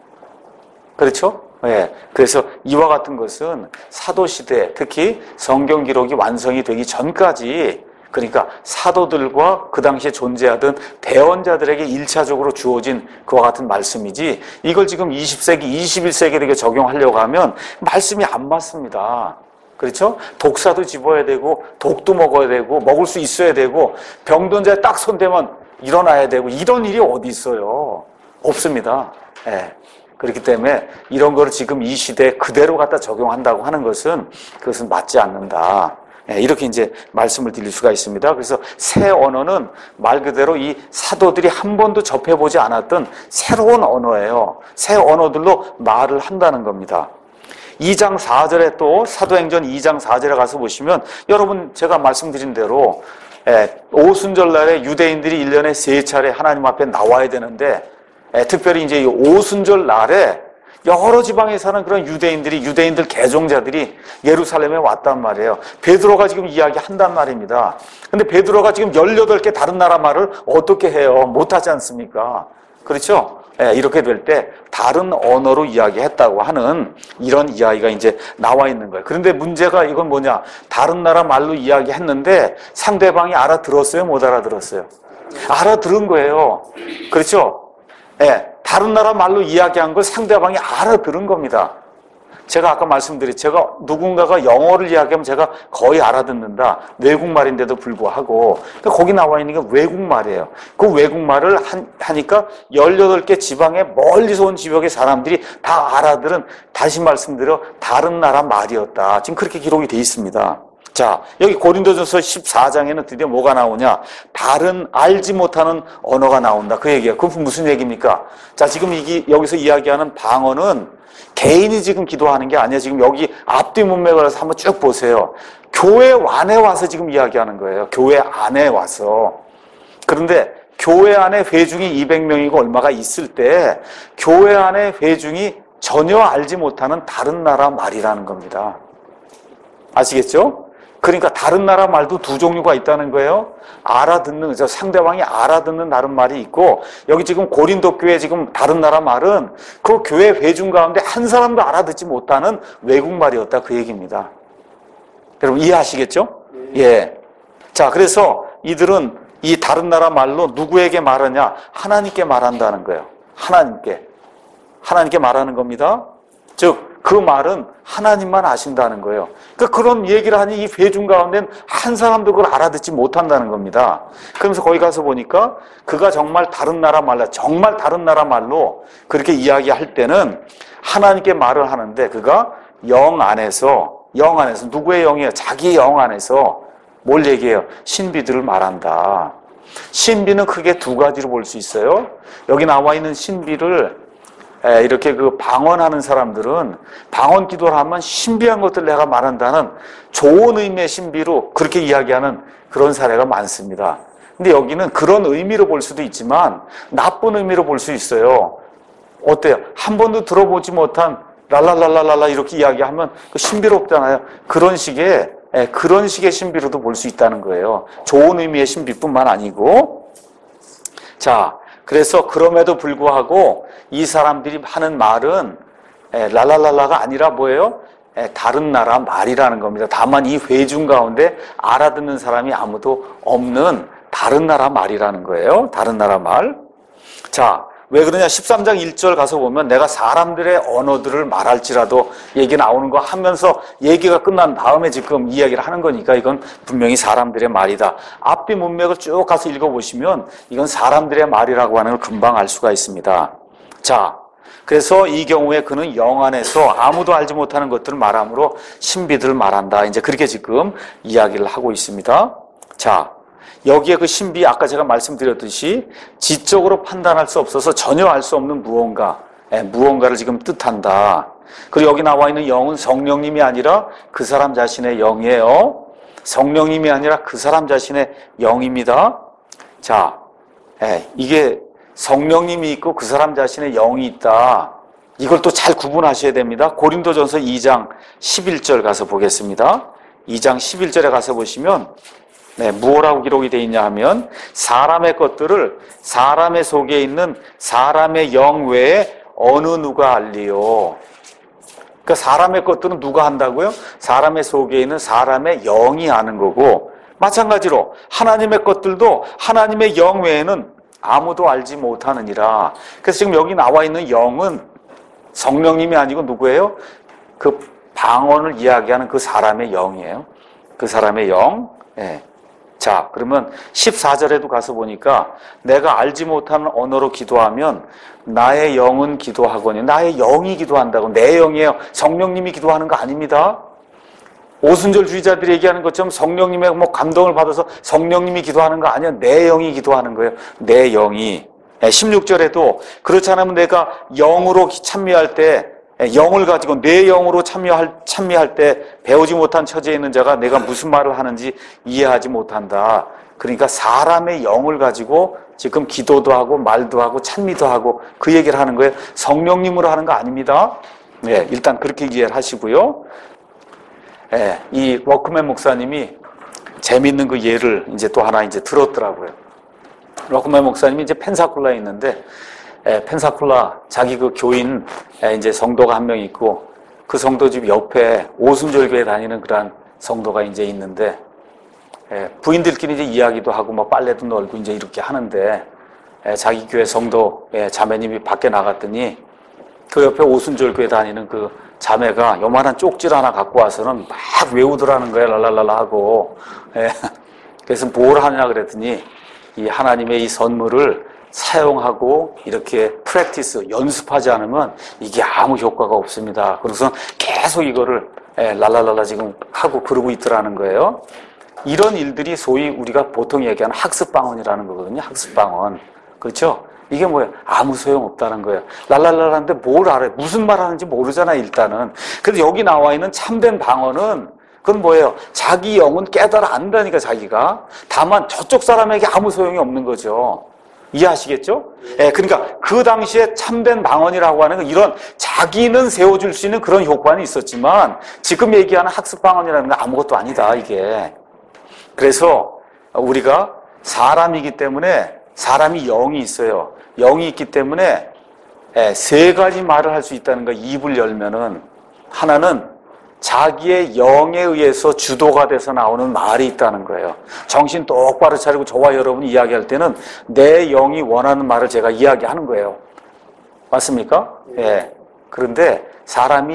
그렇죠? 예. 그래서 이와 같은 것은 사도시대, 특히 성경 기록이 완성이 되기 전까지 그러니까 사도들과 그 당시에 존재하던 대언자들에게 일차적으로 주어진 그와 같은 말씀이지 이걸 지금 이십 세기, 이십일 세기에게 적용하려고 하면 말씀이 안 맞습니다. 그렇죠? 독사도 집어야 되고 독도 먹어야 되고 먹을 수 있어야 되고 병든 자에 딱 손대면 일어나야 되고 이런 일이 어디 있어요? 없습니다. 예. 그렇기 때문에 이런 거를 지금 이 시대에 그대로 갖다 적용한다고 하는 것은 그것은 맞지 않는다. 이렇게 이제 말씀을 드릴 수가 있습니다. 그래서 새 언어는 말 그대로 이 사도들이 한 번도 접해보지 않았던 새로운 언어예요. 새 언어들로 말을 한다는 겁니다. 이 장 사 절에 또 사도행전 이 장 사 절에 가서 보시면 여러분 제가 말씀드린 대로 오순절날에 유대인들이 일 년에 세 차례 하나님 앞에 나와야 되는데 특별히 이제 이 오순절 날에 여러 지방에 사는 그런 유대인들이, 유대인들 개종자들이 예루살렘에 왔단 말이에요. 베드로가 지금 이야기한단 말입니다. 근데 베드로가 지금 열여덟 개 다른 나라 말을 어떻게 해요? 못하지 않습니까? 그렇죠? 예, 이렇게 될 때 다른 언어로 이야기했다고 하는 이런 이야기가 이제 나와 있는 거예요. 그런데 문제가 이건 뭐냐? 다른 나라 말로 이야기했는데 상대방이 알아들었어요? 못 알아들었어요? 알아들은 거예요. 그렇죠? 예, 다른 나라 말로 이야기한 걸 상대방이 알아들은 겁니다. 제가 아까 말씀드린 제가 누군가가 영어를 이야기하면 제가 거의 알아듣는다. 외국말인데도 불구하고 그러니까 거기 나와 있는 게 외국말이에요. 그 외국말을 하니까 열여덟 개 지방에 멀리서 온 지역의 사람들이 다 알아들은 다시 말씀드려 다른 나라 말이었다. 지금 그렇게 기록이 돼 있습니다. 자, 여기 고린도전서 십사 장에는 드디어 뭐가 나오냐? 다른 알지 못하는 언어가 나온다. 그 얘기야. 그건 무슨 얘기입니까? 자, 지금 이기, 여기서 이야기하는 방언은 개인이 지금 기도하는 게 아니에요. 지금 여기 앞뒤 문맥을 해서 한번 쭉 보세요. 교회 안에 와서 지금 이야기하는 거예요. 교회 안에 와서. 그런데 교회 안에 회중이 이백 명이고 얼마가 있을 때 교회 안에 회중이 전혀 알지 못하는 다른 나라 말이라는 겁니다. 아시겠죠? 그러니까 다른 나라 말도 두 종류가 있다는 거예요. 알아듣는, 상대방이 알아듣는 다른 말이 있고, 여기 지금 고린도 교회 지금 다른 나라 말은 그 교회 회중 가운데 한 사람도 알아듣지 못하는 외국말이었다. 그 얘기입니다. 여러분 이해하시겠죠? 네. 예. 자, 그래서 이들은 이 다른 나라 말로 누구에게 말하냐? 하나님께 말한다는 거예요. 하나님께. 하나님께 말하는 겁니다. 즉, 그 말은 하나님만 아신다는 거예요. 그러니까 그런 얘기를 하니 이 회중 가운데는 한 사람도 그걸 알아듣지 못한다는 겁니다. 그러면서 거기 가서 보니까 그가 정말 다른 나라 말로, 정말 다른 나라 말로 그렇게 이야기할 때는 하나님께 말을 하는데 그가 영 안에서, 영 안에서, 누구의 영이에요? 자기의 영 안에서 뭘 얘기해요? 신비들을 말한다. 신비는 크게 두 가지로 볼 수 있어요. 여기 나와 있는 신비를 이렇게 그 방언하는 사람들은 방언 기도를 하면 신비한 것들 내가 말한다는 좋은 의미의 신비로 그렇게 이야기하는 그런 사례가 많습니다. 근데 여기는 그런 의미로 볼 수도 있지만 나쁜 의미로 볼 수 있어요. 어때요? 한 번도 들어보지 못한 랄랄랄랄랄라 이렇게 이야기하면 신비롭잖아요. 그런 식의 그런 식의 신비로도 볼 수 있다는 거예요. 좋은 의미의 신비뿐만 아니고. 자, 그래서 그럼에도 불구하고 이 사람들이 하는 말은 랄랄랄라가 아니라 뭐예요? 다른 나라 말이라는 겁니다. 다만 이 회중 가운데 알아듣는 사람이 아무도 없는 다른 나라 말이라는 거예요. 다른 나라 말. 자, 왜 그러냐? 십삼 장 일 절 가서 보면 내가 사람들의 언어들을 말할지라도 얘기 나오는 거 하면서 얘기가 끝난 다음에 지금 이야기를 하는 거니까 이건 분명히 사람들의 말이다. 앞뒤 문맥을 쭉 가서 읽어보시면 이건 사람들의 말이라고 하는 걸 금방 알 수가 있습니다. 자, 그래서 이 경우에 그는 영 안에서 아무도 알지 못하는 것들을 말함으로 신비들을 말한다. 이제 그렇게 지금 이야기를 하고 있습니다. 자, 여기에 그 신비, 아까 제가 말씀드렸듯이 지적으로 판단할 수 없어서 전혀 알 수 없는 무언가, 예, 무언가를 지금 뜻한다. 그리고 여기 나와 있는 영은 성령님이 아니라 그 사람 자신의 영이에요. 성령님이 아니라 그 사람 자신의 영입니다. 자, 예, 이게 성령님이 있고 그 사람 자신의 영이 있다. 이걸 또 잘 구분하셔야 됩니다. 고린도전서 이 장 십일 절 가서 보겠습니다. 이 장 십일 절에 가서 보시면 네, 무엇라고 기록이 되어 있냐 하면 사람의 것들을 사람의 속에 있는 사람의 영 외에 어느 누가 알리요. 그러니까 사람의 것들은 누가 한다고요? 사람의 속에 있는 사람의 영이 아는 거고, 마찬가지로 하나님의 것들도 하나님의 영 외에는 아무도 알지 못하느니라. 그래서 지금 여기 나와 있는 영은 성령님이 아니고 누구예요? 그 방언을 이야기하는 그 사람의 영이에요. 그 사람의 영. 예. 자, 그러면 십사 절에도 가서 보니까 내가 알지 못하는 언어로 기도하면 나의 영은 기도하거니, 나의 영이 기도한다고. 내 영이에요. 성령님이 기도하는 거 아닙니다. 오순절주의자들이 얘기하는 것처럼 성령님의 뭐 감동을 받아서 성령님이 기도하는 거 아니야. 내 영이 기도하는 거예요. 내 영이. 십육 절에도 그렇지 않으면 내가 영으로 참여할 때, 영을 가지고 내 영으로 참여할, 참여할 때 배우지 못한 처지에 있는 자가 내가 무슨 말을 하는지 이해하지 못한다. 그러니까 사람의 영을 가지고 지금 기도도 하고 말도 하고 찬미도 하고 그 얘기를 하는 거예요. 성령님으로 하는 거 아닙니다. 네, 일단 그렇게 이해를 하시고요. 네, 이 워크맨 목사님이 재밌는 그 예를 이제 또 하나 이제 들었더라고요. 워크맨 목사님이 이제 펜사콜라에 있는데, 에, 펜사콜라 자기 그 교인 에, 이제 성도가 한 명 있고 그 성도 집 옆에 오순절교회 다니는 그런 성도가 이제 있는데, 에, 부인들끼리 이제 이야기도 하고 뭐 빨래도 널고 이제 이렇게 하는데, 에, 자기 교회 성도 에, 자매님이 밖에 나갔더니 그 옆에 오순절교회 다니는 그 자매가 요만한 쪽지 하나 갖고 와서는 막 외우더라는 거야. 랄랄랄라 하고. 에, 그래서 뭘 하냐 그랬더니 이 하나님의 이 선물을 사용하고 이렇게 프랙티스, 연습하지 않으면 이게 아무 효과가 없습니다. 그래서 계속 이거를 랄랄랄라 지금 하고 그러고 있더라는 거예요. 이런 일들이 소위 우리가 보통 얘기하는 학습방언이라는 거거든요. 학습방언. 그렇죠? 이게 뭐예요? 아무 소용없다는 거예요. 랄랄랄라인데 뭘 알아요? 무슨 말 하는지 모르잖아, 일단은. 그래서 여기 나와 있는 참된 방언은 그건 뭐예요? 자기 영은 깨달아 안다니까, 자기가. 다만 저쪽 사람에게 아무 소용이 없는 거죠. 이해하시겠죠? 예, 그러니까 그 당시에 참된 방언이라고 하는 건 이런 자기는 세워줄 수 있는 그런 효과는 있었지만 지금 얘기하는 학습 방언이라는 건 아무것도 아니다, 이게. 그래서 우리가 사람이기 때문에 사람이 영이 있어요. 영이 있기 때문에 예, 세 가지 말을 할 수 있다는 거. 입을 열면은 하나는 자기의 영에 의해서 주도가 돼서 나오는 말이 있다는 거예요. 정신 똑바로 차리고 저와 여러분이 이야기할 때는 내 영이 원하는 말을 제가 이야기하는 거예요. 맞습니까? 예. 그런데 사람이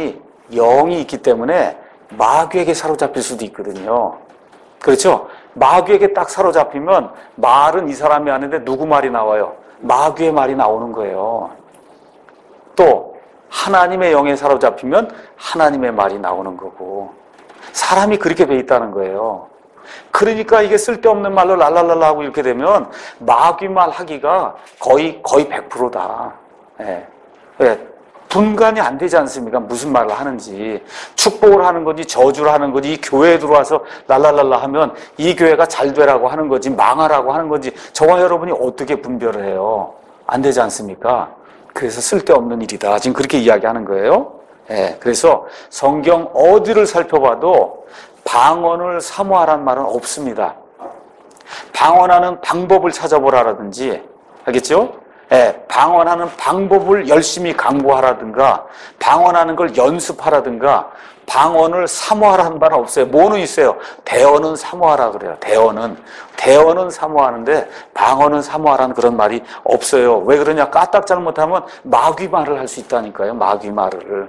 영이 있기 때문에 마귀에게 사로잡힐 수도 있거든요. 그렇죠? 마귀에게 딱 사로잡히면 말은 이 사람이 하는데 누구 말이 나와요? 마귀의 말이 나오는 거예요. 또 하나님의 영에 사로잡히면 하나님의 말이 나오는 거고, 사람이 그렇게 돼 있다는 거예요. 그러니까 이게 쓸데없는 말로 랄랄랄라 하고 이렇게 되면 마귀 말 하기가 거의 거의 백 퍼센트다. 예. 예. 분간이 안 되지 않습니까? 무슨 말을 하는지. 축복을 하는 건지 저주를 하는 건지, 이 교회에 들어와서 랄랄랄라 하면 이 교회가 잘 되라고 하는 건지 망하라고 하는 건지 저와 여러분이 어떻게 분별을 해요? 안 되지 않습니까? 그래서 쓸데없는 일이다. 지금 그렇게 이야기하는 거예요. 예. 그래서 성경 어디를 살펴봐도 방언을 사모하라는 말은 없습니다. 방언하는 방법을 찾아보라라든지, 알겠죠? 예, 방언하는 방법을 열심히 강구하라든가, 방언하는 걸 연습하라든가, 방언을 사모하라는 말은 없어요. 뭐는 있어요? 대언은 사모하라 그래요. 대언은. 대언은 사모하는데 방언은 사모하라는 그런 말이 없어요. 왜 그러냐? 까딱 잘못하면 마귀 말을 할 수 있다니까요. 마귀 말을.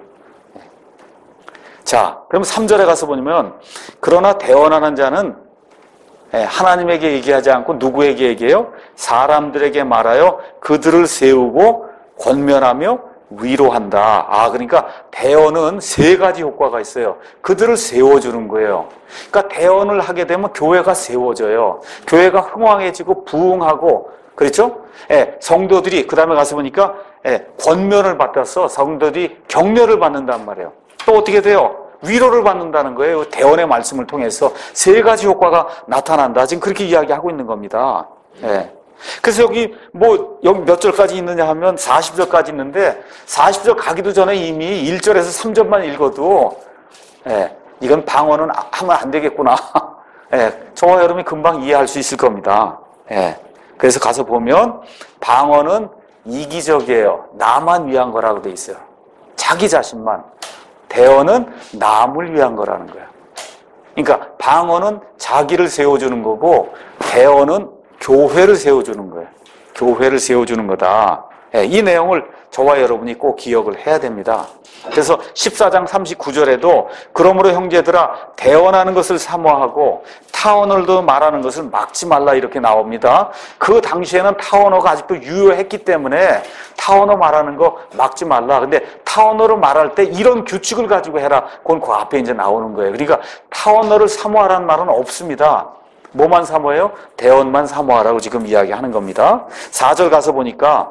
자, 그럼 삼 절에 가서 보면, 그러나 대언하는 자는 하나님에게 얘기하지 않고 누구에게 얘기해요? 사람들에게 말하여 그들을 세우고 권면하며 위로한다. 아, 그러니까 대언은 세 가지 효과가 있어요. 그들을 세워주는 거예요. 그러니까 대언을 하게 되면 교회가 세워져요. 교회가 흥왕해지고 부흥하고, 그렇죠? 예, 성도들이, 그 다음에 가서 보니까, 예, 권면을 받아서 성도들이 격려를 받는단 말이에요. 또 어떻게 돼요? 위로를 받는다는 거예요. 대언의 말씀을 통해서 세 가지 효과가 나타난다. 지금 그렇게 이야기하고 있는 겁니다. 예. 그래서 여기 뭐 여기 몇 절까지 있느냐 하면 사십 절까지 있는데, 사십 절 가기도 전에 이미 일 절에서 삼 절만 읽어도, 예, 이건 방언은 하면 안 되겠구나. 예, 저와 여러분이 금방 이해할 수 있을 겁니다. 예. 그래서 가서 보면 방언은 이기적이에요. 나만 위한 거라고 돼 있어요. 자기 자신만. 대언은 남을 위한 거라는 거예요. 그러니까 방언은 자기를 세워주는 거고, 대언은 교회를 세워주는 거예요. 교회를 세워주는 거다. 예, 이 내용을 저와 여러분이 꼭 기억을 해야 됩니다. 그래서 십사 장 삼십구 절에도 그러므로 형제들아 대언하는 것을 사모하고 타언어도 말하는 것을 막지 말라 이렇게 나옵니다. 그 당시에는 타언어가 아직도 유효했기 때문에 타언어 말하는 거 막지 말라. 근데 타언어를 말할 때 이런 규칙을 가지고 해라. 그건 그 앞에 이제 나오는 거예요. 그러니까 타언어를 사모하라는 말은 없습니다. 뭐만 사모해요? 대언만 사모하라고 지금 이야기하는 겁니다. 사 절 가서 보니까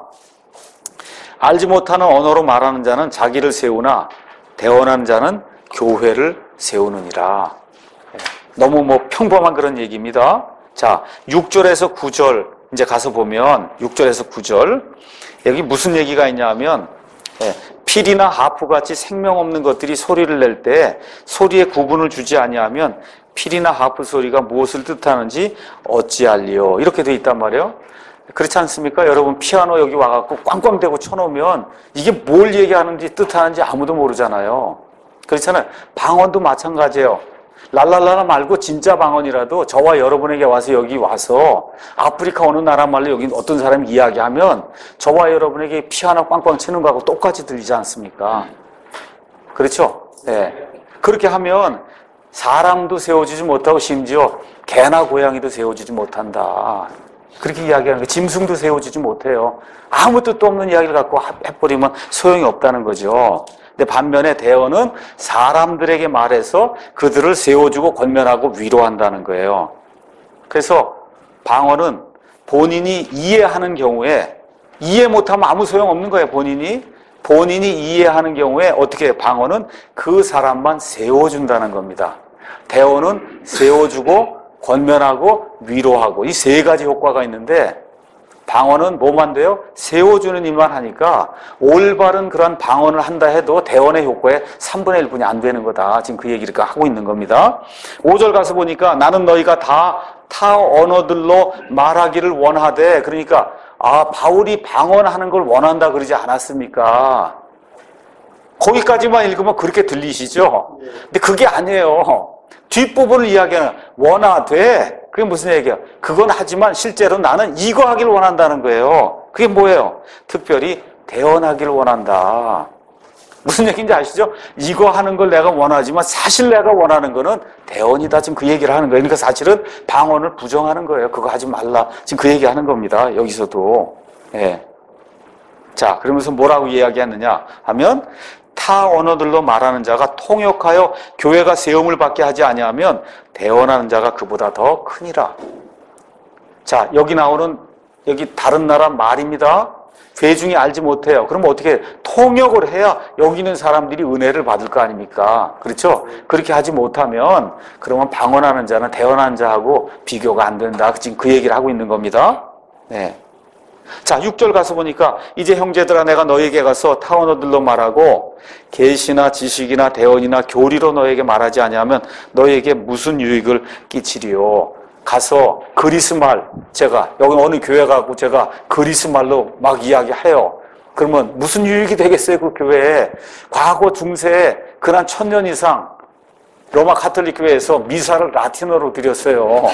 알지 못하는 언어로 말하는 자는 자기를 세우나 대언하는 자는 교회를 세우느니라. 너무 뭐 평범한 그런 얘기입니다. 자, 육 절에서 구 절 이제 가서 보면 육 절에서 구 절 여기 무슨 얘기가 있냐 하면, 예, 필이나 하프같이 생명 없는 것들이 소리를 낼 때 소리에 구분을 주지 아니하면 필이나 하프 소리가 무엇을 뜻하는지 어찌알리요. 이렇게 돼 있단 말이에요. 그렇지 않습니까? 여러분 피아노 여기 와갖고 꽝꽝 대고 쳐놓으면 이게 뭘 얘기하는지 뜻하는지 아무도 모르잖아요. 그렇잖아요. 방언도 마찬가지예요. 랄랄라라 말고 진짜 방언이라도 저와 여러분에게 와서 여기 와서 아프리카 어느 나라 말로 여기 어떤 사람이 이야기하면 저와 여러분에게 피아노 꽝꽝 치는 거하고 똑같이 들리지 않습니까? 그렇죠? 네. 그렇게 하면 사람도 세워주지 못하고 심지어 개나 고양이도 세워주지 못한다. 그렇게 이야기하는 거예요. 짐승도 세워주지 못해요. 아무 뜻도 없는 이야기를 갖고 해버리면 소용이 없다는 거죠. 근데 반면에 대언은 사람들에게 말해서 그들을 세워주고 권면하고 위로한다는 거예요. 그래서 방언은 본인이 이해하는 경우에, 이해 못하면 아무 소용없는 거예요. 본인이 본인이 이해하는 경우에 어떻게 해요? 방언은 그 사람만 세워준다는 겁니다. 대언은 세워주고 권면하고 위로하고 이 세 가지 효과가 있는데, 방언은 뭐만 돼요? 세워주는 일만 하니까 올바른 그런 방언을 한다 해도 대언의 효과의 삼분의 일분이 안 되는 거다. 지금 그 얘기를 하고 있는 겁니다. 오 절 가서 보니까 나는 너희가 다 타 언어들로 말하기를 원하되, 그러니까 아 바울이 방언하는 걸 원한다 그러지 않았습니까? 거기까지만 읽으면 그렇게 들리시죠? 근데 그게 아니에요. 뒷부분을 이야기하는 원하되, 그게 무슨 얘기야? 그건 하지만 실제로 나는 이거 하길 원한다는 거예요. 그게 뭐예요? 특별히 대언하길 원한다. 무슨 얘기인지 아시죠? 이거 하는 걸 내가 원하지만 사실 내가 원하는 거는 대언이다. 지금 그 얘기를 하는 거예요. 그러니까 사실은 방언을 부정하는 거예요. 그거 하지 말라. 지금 그 얘기 하는 겁니다. 여기서도. 예. 자, 그러면서 뭐라고 이야기했느냐 하면 타 언어들로 말하는 자가 통역하여 교회가 세움을 받게 하지 아니하면 대언하는 자가 그보다 더 크니라. 자, 여기 나오는 여기 다른 나라 말입니다. 회중이 알지 못해요. 그럼 어떻게 통역을 해야 여기 있는 사람들이 은혜를 받을 거 아닙니까? 그렇죠? 그렇게 하지 못하면 그러면 방언하는 자는 대언하는 자하고 비교가 안 된다. 지금 그 얘기를 하고 있는 겁니다. 네. 자, 육 절 가서 보니까 이제 형제들아 내가 너에게 가서 타 언어들로 말하고 계시나 지식이나 대언이나 교리로 너에게 말하지 아니하면 너에게 무슨 유익을 끼치리요. 가서 그리스 말, 제가 여기 어느 교회 가고 제가 그리스 말로 막 이야기해요. 그러면 무슨 유익이 되겠어요? 그 교회에. 과거 중세에 근한 천년 이상 로마 가톨릭 교회에서 미사를 라틴어로 드렸어요.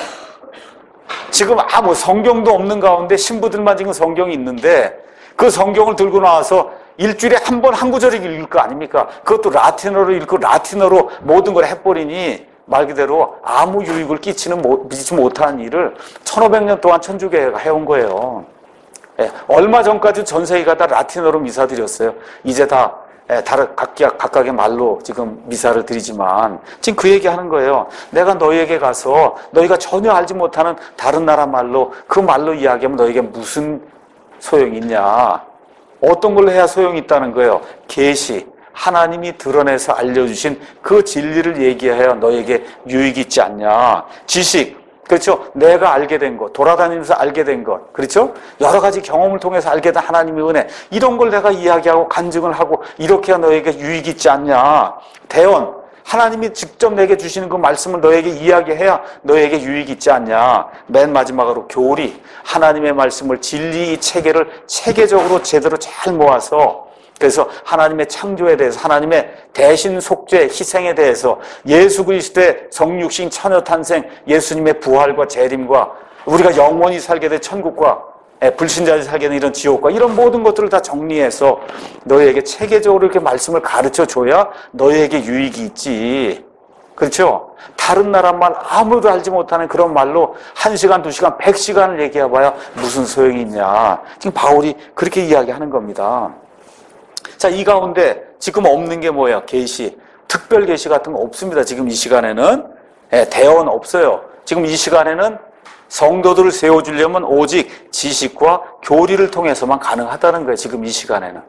지금 아무 성경도 없는 가운데 신부들만 지금 성경이 있는데 그 성경을 들고 나와서 일주일에 한 번 한 구절을 읽을 거 아닙니까? 그것도 라틴어로 읽고 라틴어로 모든 걸 해버리니 말 그대로 아무 유익을 끼치는 미치지 못한 일을 천오백 년 동안 천주교회가 해온 거예요. 예, 얼마 전까지 전 세계가 다 라틴어로 미사 드렸어요. 이제 다 예, 다른 각각, 각각의 말로 지금 미사를 드리지만 지금 그 얘기 하는 거예요. 내가 너희에게 가서 너희가 전혀 알지 못하는 다른 나라 말로 그 말로 이야기하면 너희에게 무슨 소용이 있냐. 어떤 걸로 해야 소용이 있다는 거예요. 계시. 하나님이 드러내서 알려주신 그 진리를 얘기해야 너에게 유익이 있지 않냐. 지식, 그렇죠? 내가 알게 된 것, 돌아다니면서 알게 된 것, 그렇죠? 여러 가지 경험을 통해서 알게 된 하나님의 은혜, 이런 걸 내가 이야기하고 간증을 하고 이렇게 해야 너에게 유익이 있지 않냐. 대언, 하나님이 직접 내게 주시는 그 말씀을 너에게 이야기해야 너에게 유익이 있지 않냐. 맨 마지막으로 교리, 하나님의 말씀을 진리 이 체계를 체계적으로 제대로 잘 모아서 그래서 하나님의 창조에 대해서 하나님의 대신 속죄 희생에 대해서 예수 그리스도의 성육신 처녀탄생 예수님의 부활과 재림과 우리가 영원히 살게 될 천국과 불신자들이 살게 된 이런 지옥과 이런 모든 것들을 다 정리해서 너희에게 체계적으로 이렇게 말씀을 가르쳐줘야 너희에게 유익이 있지. 그렇죠? 다른 나라 말 아무도 알지 못하는 그런 말로 한 시간, 두 시간, 백 시간을 얘기해봐야 무슨 소용이 있냐. 지금 바울이 그렇게 이야기하는 겁니다. 자, 이 가운데 지금 없는 게 뭐예요? 계시, 특별 계시 같은 거 없습니다. 지금 이 시간에는 예, 대언 없어요. 지금 이 시간에는 성도들을 세워주려면 오직 지식과 교리를 통해서만 가능하다는 거예요. 지금 이 시간에는.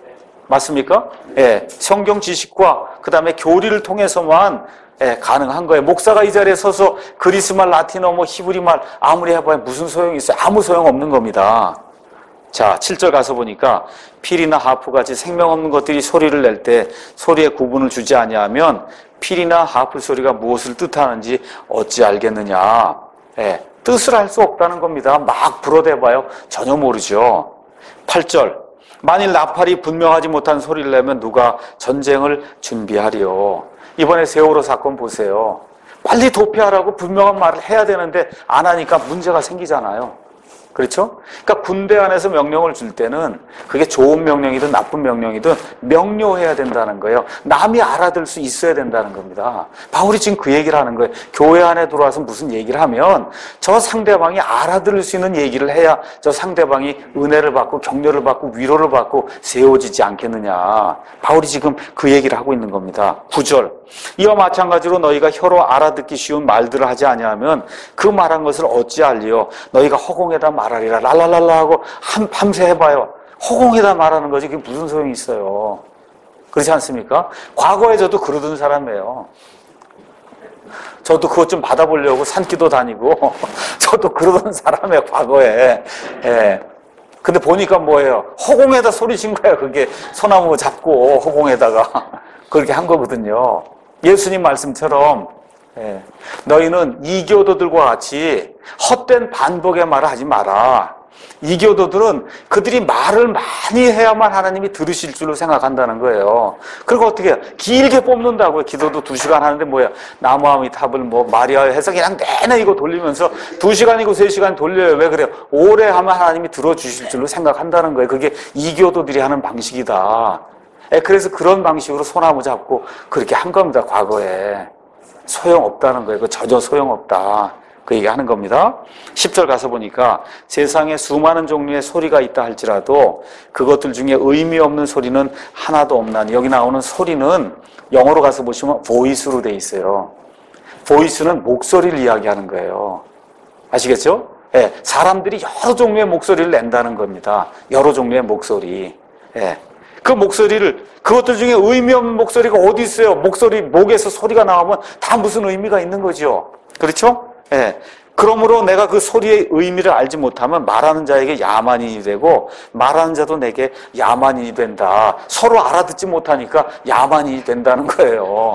맞습니까? 예, 성경 지식과 그 다음에 교리를 통해서만 예, 가능한 거예요. 목사가 이 자리에 서서 그리스말, 라틴어, 뭐 히브리말 아무리 해봐야 무슨 소용이 있어요? 아무 소용 없는 겁니다. 자, 칠 절 가서 보니까 필이나 하프같이 생명 없는 것들이 소리를 낼 때 소리의 구분을 주지 아니하면 필이나 하프 소리가 무엇을 뜻하는지 어찌 알겠느냐. 예, 뜻을 알 수 없다는 겁니다. 막 불어대봐요. 전혀 모르죠. 팔 절 만일 나팔이 분명하지 못한 소리를 내면 누가 전쟁을 준비하리요. 이번에 세월호 사건 보세요. 빨리 도피하라고 분명한 말을 해야 되는데 안 하니까 문제가 생기잖아요. 그렇죠? 그러니까 군대 안에서 명령을 줄 때는 그게 좋은 명령이든 나쁜 명령이든 명료해야 된다는 거예요. 남이 알아들 수 있어야 된다는 겁니다. 바울이 지금 그 얘기를 하는 거예요. 교회 안에 들어와서 무슨 얘기를 하면 저 상대방이 알아들을 수 있는 얘기를 해야 저 상대방이 은혜를 받고 격려를 받고 위로를 받고 세워지지 않겠느냐. 바울이 지금 그 얘기를 하고 있는 겁니다. 구 절 이와 마찬가지로 너희가 혀로 알아듣기 쉬운 말들을 하지 아니하면 그 말한 것을 어찌 알리요. 너희가 허공에다 말하리라 랄랄랄라 하고 한 밤새 해봐요. 허공에다 말하는 거지 그게 무슨 소용이 있어요. 그렇지 않습니까? 과거에 저도 그러던 사람이에요. 저도 그것 좀 받아보려고 산기도 다니고 저도 그러던 사람이에요. 과거에. 예. 근데 보니까 뭐예요? 허공에다 소리친 거예요. 그게 소나무 잡고 허공에다가 그렇게 한 거거든요. 예수님 말씀처럼 예. 너희는 이교도들과 같이 헛된 반복의 말을 하지 마라. 이교도들은 그들이 말을 많이 해야만 하나님이 들으실 줄로 생각한다는 거예요. 그리고 어떻게 해요? 길게 뽑는다고요. 기도도 두 시간 하는데 뭐야? 나무아미 탑을 뭐 마리아의 해서 그냥 내내 이거 돌리면서 두 시간이고 세 시간 돌려요. 왜 그래요? 오래 하면 하나님이 들어주실 줄로 생각한다는 거예요. 그게 이교도들이 하는 방식이다. 예, 그래서 그런 방식으로 소나무 잡고 그렇게 한 겁니다. 과거에. 소용없다는 거예요. 그 전혀 소용없다. 그 얘기 하는 겁니다. 십 절 가서 보니까 세상에 수많은 종류의 소리가 있다 할지라도 그것들 중에 의미 없는 소리는 하나도 없나니. 여기 나오는 소리는 영어로 가서 보시면 voice로 돼 있어요. voice는 목소리를 이야기하는 거예요. 아시겠죠? 예, 사람들이 여러 종류의 목소리를 낸다는 겁니다. 여러 종류의 목소리. 예. 그 목소리를, 그것들 중에 의미 없는 목소리가 어디 있어요? 목소리, 목에서 소리가 나오면 다 무슨 의미가 있는 거죠. 그렇죠? 예. 그러므로 내가 그 소리의 의미를 알지 못하면 말하는 자에게 야만인이 되고 말하는 자도 내게 야만인이 된다. 서로 알아듣지 못하니까 야만인이 된다는 거예요.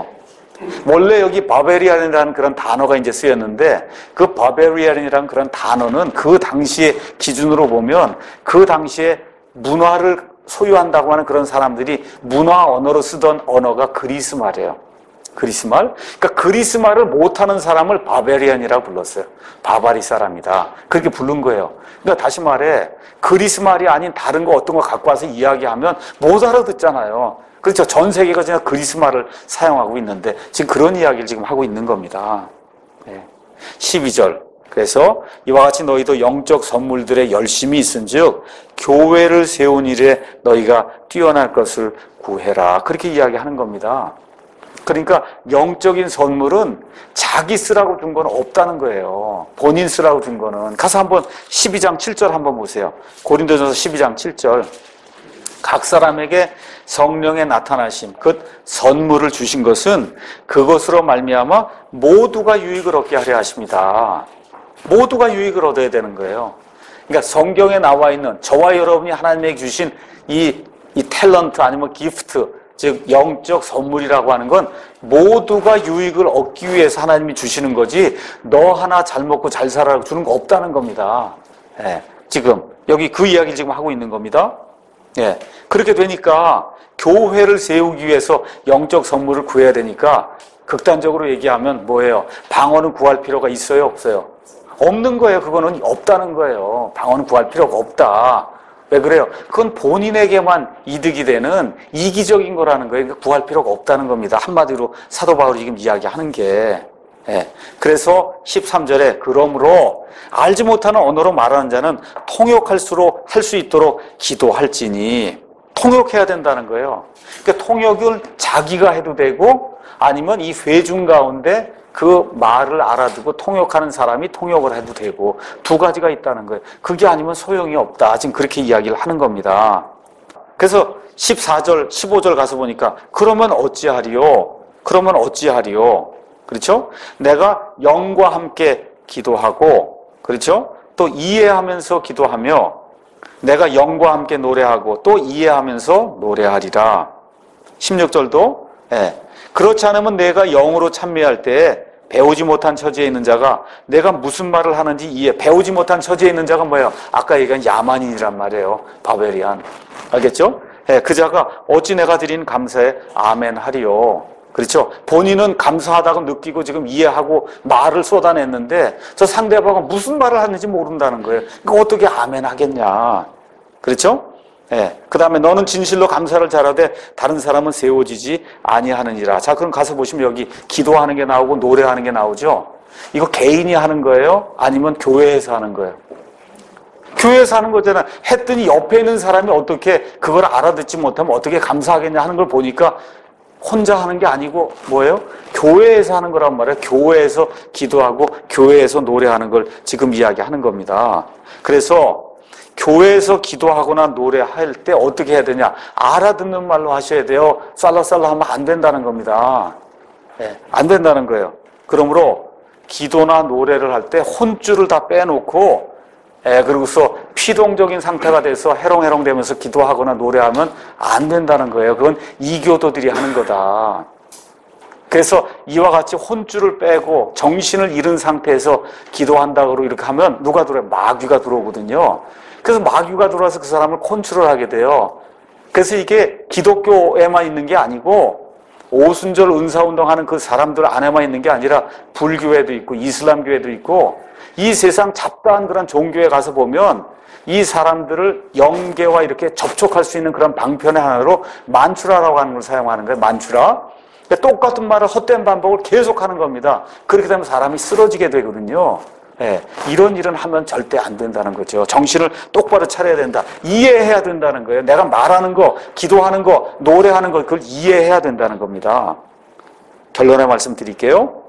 원래 여기 바베리안이라는 그런 단어가 이제 쓰였는데 그 바베리안이라는 그런 단어는 그 당시의 기준으로 보면 그 당시에 문화를 소유한다고 하는 그런 사람들이 문화 언어로 쓰던 언어가 그리스 말이에요. 그리스 말? 그러니까 그리스 말을 못하는 사람을 바베리안이라고 불렀어요. 바바리 사람이다. 그렇게 부른 거예요. 그러니까 다시 말해 그리스 말이 아닌 다른 거 어떤 거 갖고 와서 이야기하면 못 알아듣잖아요. 그렇죠. 전 세계가 그냥 그리스 말을 사용하고 있는데 지금 그런 이야기를 지금 하고 있는 겁니다. 네. 십이 절. 그래서 이와 같이 너희도 영적 선물들에 열심히 있은즉 교회를 세운 일에 너희가 뛰어날 것을 구해라. 그렇게 이야기하는 겁니다. 그러니까 영적인 선물은 자기 쓰라고 준 건 없다는 거예요. 본인 쓰라고 준 거는. 가서 한번 십이 장 칠 절 한번 보세요. 고린도전서 십이 장 칠 절. 각 사람에게 성령의 나타나심, 그 선물을 주신 것은 그것으로 말미암아 모두가 유익을 얻게 하려 하십니다. 모두가 유익을 얻어야 되는 거예요. 그러니까 성경에 나와 있는 저와 여러분이 하나님에게 주신 이, 이 탤런트 아니면 기프트, 즉 영적 선물이라고 하는 건 모두가 유익을 얻기 위해서 하나님이 주시는 거지 너 하나 잘 먹고 잘 살아라고 주는 거 없다는 겁니다. 예, 지금 여기 그 이야기를 지금 하고 있는 겁니다. 예, 그렇게 되니까 교회를 세우기 위해서 영적 선물을 구해야 되니까 극단적으로 얘기하면 뭐예요? 방언은 구할 필요가 있어요? 없어요? 없는 거예요. 그거는 없다는 거예요. 방언은 구할 필요가 없다. 왜 그래요? 그건 본인에게만 이득이 되는 이기적인 거라는 거예요. 그러니까 구할 필요가 없다는 겁니다. 한마디로 사도 바울이 지금 이야기하는 게. 예. 그래서 십삼 절에 그러므로 알지 못하는 언어로 말하는 자는 통역할수록 할 수 있도록 기도할지니 통역해야 된다는 거예요. 그러니까 통역을 자기가 해도 되고 아니면 이 회중 가운데 그 말을 알아두고 통역하는 사람이 통역을 해도 되고 두 가지가 있다는 거예요. 그게 아니면 소용이 없다. 지금 그렇게 이야기를 하는 겁니다. 그래서 십사 절, 십오 절 가서 보니까 그러면 어찌하리요? 그러면 어찌하리요? 그렇죠? 내가 영과 함께 기도하고 그렇죠? 또 이해하면서 기도하며 내가 영과 함께 노래하고 또 이해하면서 노래하리라. 십육 절도 예. 그렇지 않으면 내가 영으로 찬미할 때 배우지 못한 처지에 있는 자가 내가 무슨 말을 하는지 이해, 배우지 못한 처지에 있는 자가 뭐예요? 아까 얘기한 야만인이란 말이에요. 바벨리안. 알겠죠? 예, 그 자가 어찌 내가 드린 감사에 아멘 하리요. 그렇죠? 본인은 감사하다고 느끼고 지금 이해하고 말을 쏟아냈는데 저 상대방은 무슨 말을 하는지 모른다는 거예요. 그러니까 어떻게 아멘 하겠냐. 그렇죠? 예. 그 다음에 너는 진실로 감사를 잘하되 다른 사람은 세워지지 아니하느니라. 자, 그럼 가서 보시면 여기 기도하는 게 나오고 노래하는 게 나오죠? 이거 개인이 하는 거예요? 아니면 교회에서 하는 거예요? 교회에서 하는 거잖아. 했더니 옆에 있는 사람이 어떻게 그걸 알아듣지 못하면 어떻게 감사하겠냐 하는 걸 보니까 혼자 하는 게 아니고 뭐예요? 교회에서 하는 거란 말이에요. 교회에서 기도하고 교회에서 노래하는 걸 지금 이야기하는 겁니다. 그래서 교회에서 기도하거나 노래할 때 어떻게 해야 되냐? 알아듣는 말로 하셔야 돼요. 살라살라 하면 안 된다는 겁니다. 네, 안 된다는 거예요. 그러므로 기도나 노래를 할 때 혼줄을 다 빼놓고 예, 그러고서 피동적인 상태가 돼서 해롱해롱 되면서 기도하거나 노래하면 안 된다는 거예요. 그건 이교도들이 하는 거다. 그래서 이와 같이 혼줄을 빼고 정신을 잃은 상태에서 기도한다고 이렇게 하면 누가 들어요? 마귀가 들어오거든요. 그래서 마귀가 들어와서 그 사람을 컨트롤 하게 돼요. 그래서 이게 기독교에만 있는 게 아니고 오순절 은사운동 하는 그 사람들 안에만 있는 게 아니라 불교에도 있고 이슬람교에도 있고 이 세상 잡다한 그런 종교에 가서 보면 이 사람들을 영계와 이렇게 접촉할 수 있는 그런 방편의 하나로 만추라라고 하는 걸 사용하는 거예요. 만추라. 그러니까 똑같은 말을 헛된 반복을 계속하는 겁니다. 그렇게 되면 사람이 쓰러지게 되거든요. 예, 이런 일은 하면 절대 안 된다는 거죠. 정신을 똑바로 차려야 된다. 이해해야 된다는 거예요. 내가 말하는 거, 기도하는 거, 노래하는 거, 그걸 이해해야 된다는 겁니다. 결론의 말씀 드릴게요.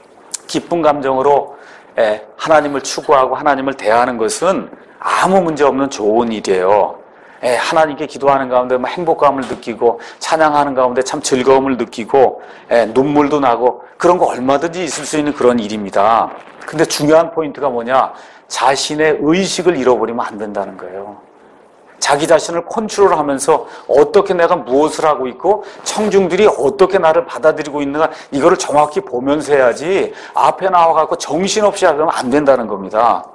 기쁜 감정으로 예, 하나님을 추구하고 하나님을 대하는 것은 아무 문제 없는 좋은 일이에요. 예, 하나님께 기도하는 가운데 뭐 행복감을 느끼고 찬양하는 가운데 참 즐거움을 느끼고 예, 눈물도 나고 그런 거 얼마든지 있을 수 있는 그런 일입니다. 근데 중요한 포인트가 뭐냐? 자신의 의식을 잃어버리면 안 된다는 거예요. 자기 자신을 컨트롤하면서 어떻게 내가 무엇을 하고 있고 청중들이 어떻게 나를 받아들이고 있는가 이거를 정확히 보면서 해야지 앞에 나와갖고 정신없이 하면 안 된다는 겁니다.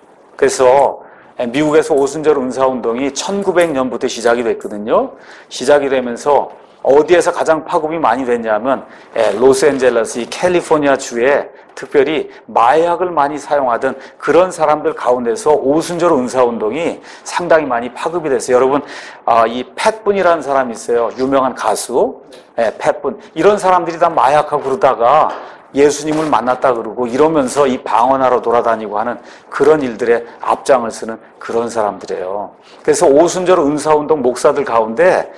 그래서 미국에서 오순절 은사운동이 천구백 년부터 시작이 됐거든요. 시작이 되면서 어디에서 가장 파급이 많이 됐냐면 로스앤젤레스, 이 캘리포니아 주에 특별히 마약을 많이 사용하던 그런 사람들 가운데서 오순절 은사운동이 상당히 많이 파급이 됐어요. 여러분, 이 팻분이라는 사람이 있어요. 유명한 가수. 팻분. 이런 사람들이 다 마약하고 그러다가 예수님을 만났다 그러고 이러면서 이 방언하러 돌아다니고 하는 그런 일들에 앞장을 서는 그런 사람들이에요. 그래서 오순절 은사운동 목사들 가운데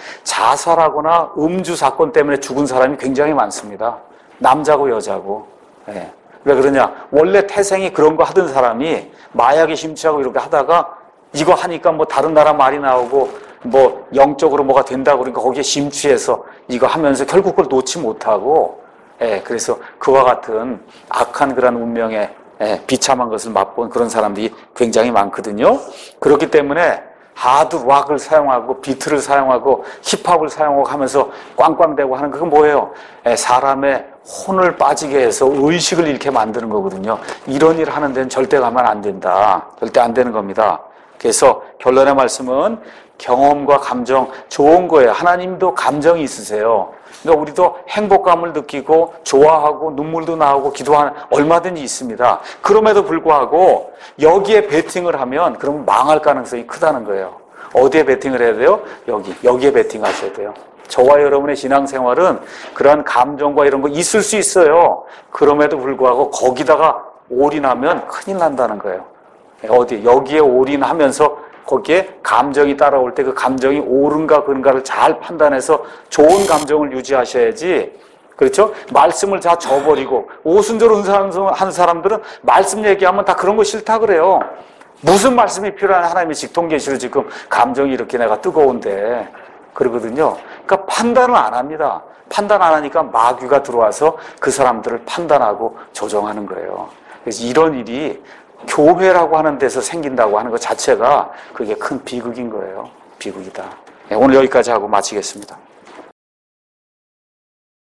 자살하거나 음주 사건 때문에 죽은 사람이 굉장히 많습니다. 남자고 여자고. 네. 왜 그러냐? 원래 태생이 그런 거 하던 사람이 마약에 심취하고 이렇게 하다가 이거 하니까 뭐 다른 나라 말이 나오고 뭐 영적으로 뭐가 된다고 그러니까 거기에 심취해서 이거 하면서 결국 그걸 놓지 못하고 예, 그래서 그와 같은 악한 그런 운명에 예, 비참한 것을 맛본 그런 사람들이 굉장히 많거든요. 그렇기 때문에 하드 락을 사용하고 비트를 사용하고 힙합을 사용하고 하면서 꽝꽝대고 하는 그건 뭐예요? 예, 사람의 혼을 빠지게 해서 의식을 잃게 만드는 거거든요. 이런 일을 하는 데는 절대 가면 안 된다. 절대 안 되는 겁니다. 그래서 결론의 말씀은 경험과 감정 좋은 거예요. 하나님도 감정이 있으세요. 그러니까 우리도 행복감을 느끼고 좋아하고 눈물도 나오고 기도하는 얼마든지 있습니다. 그럼에도 불구하고 여기에 베팅을 하면 그러면 망할 가능성이 크다는 거예요. 어디에 베팅을 해야 돼요? 여기. 여기에 베팅하셔야 돼요. 저와 여러분의 신앙생활은 그런 감정과 이런 거 있을 수 있어요. 그럼에도 불구하고 거기다가 올인하면 큰일 난다는 거예요. 어디? 여기에 올인하면서 거기에 감정이 따라올 때 그 감정이 옳은가 그른가를 잘 판단해서 좋은 감정을 유지하셔야지. 그렇죠? 말씀을 다 저버리고 오순절 은사하는 사람들은 말씀 얘기하면 다 그런 거 싫다 그래요. 무슨 말씀이 필요한 하나님의 직통계시로 지금 감정이 이렇게 내가 뜨거운데 그러거든요. 그러니까 판단을 안 합니다. 판단 안 하니까 마귀가 들어와서 그 사람들을 판단하고 조정하는 거예요. 그래서 이런 일이 교회라고 하는 데서 생긴다고 하는 것 자체가 그게 큰 비극인 거예요. 비극이다. 오늘 여기까지 하고 마치겠습니다.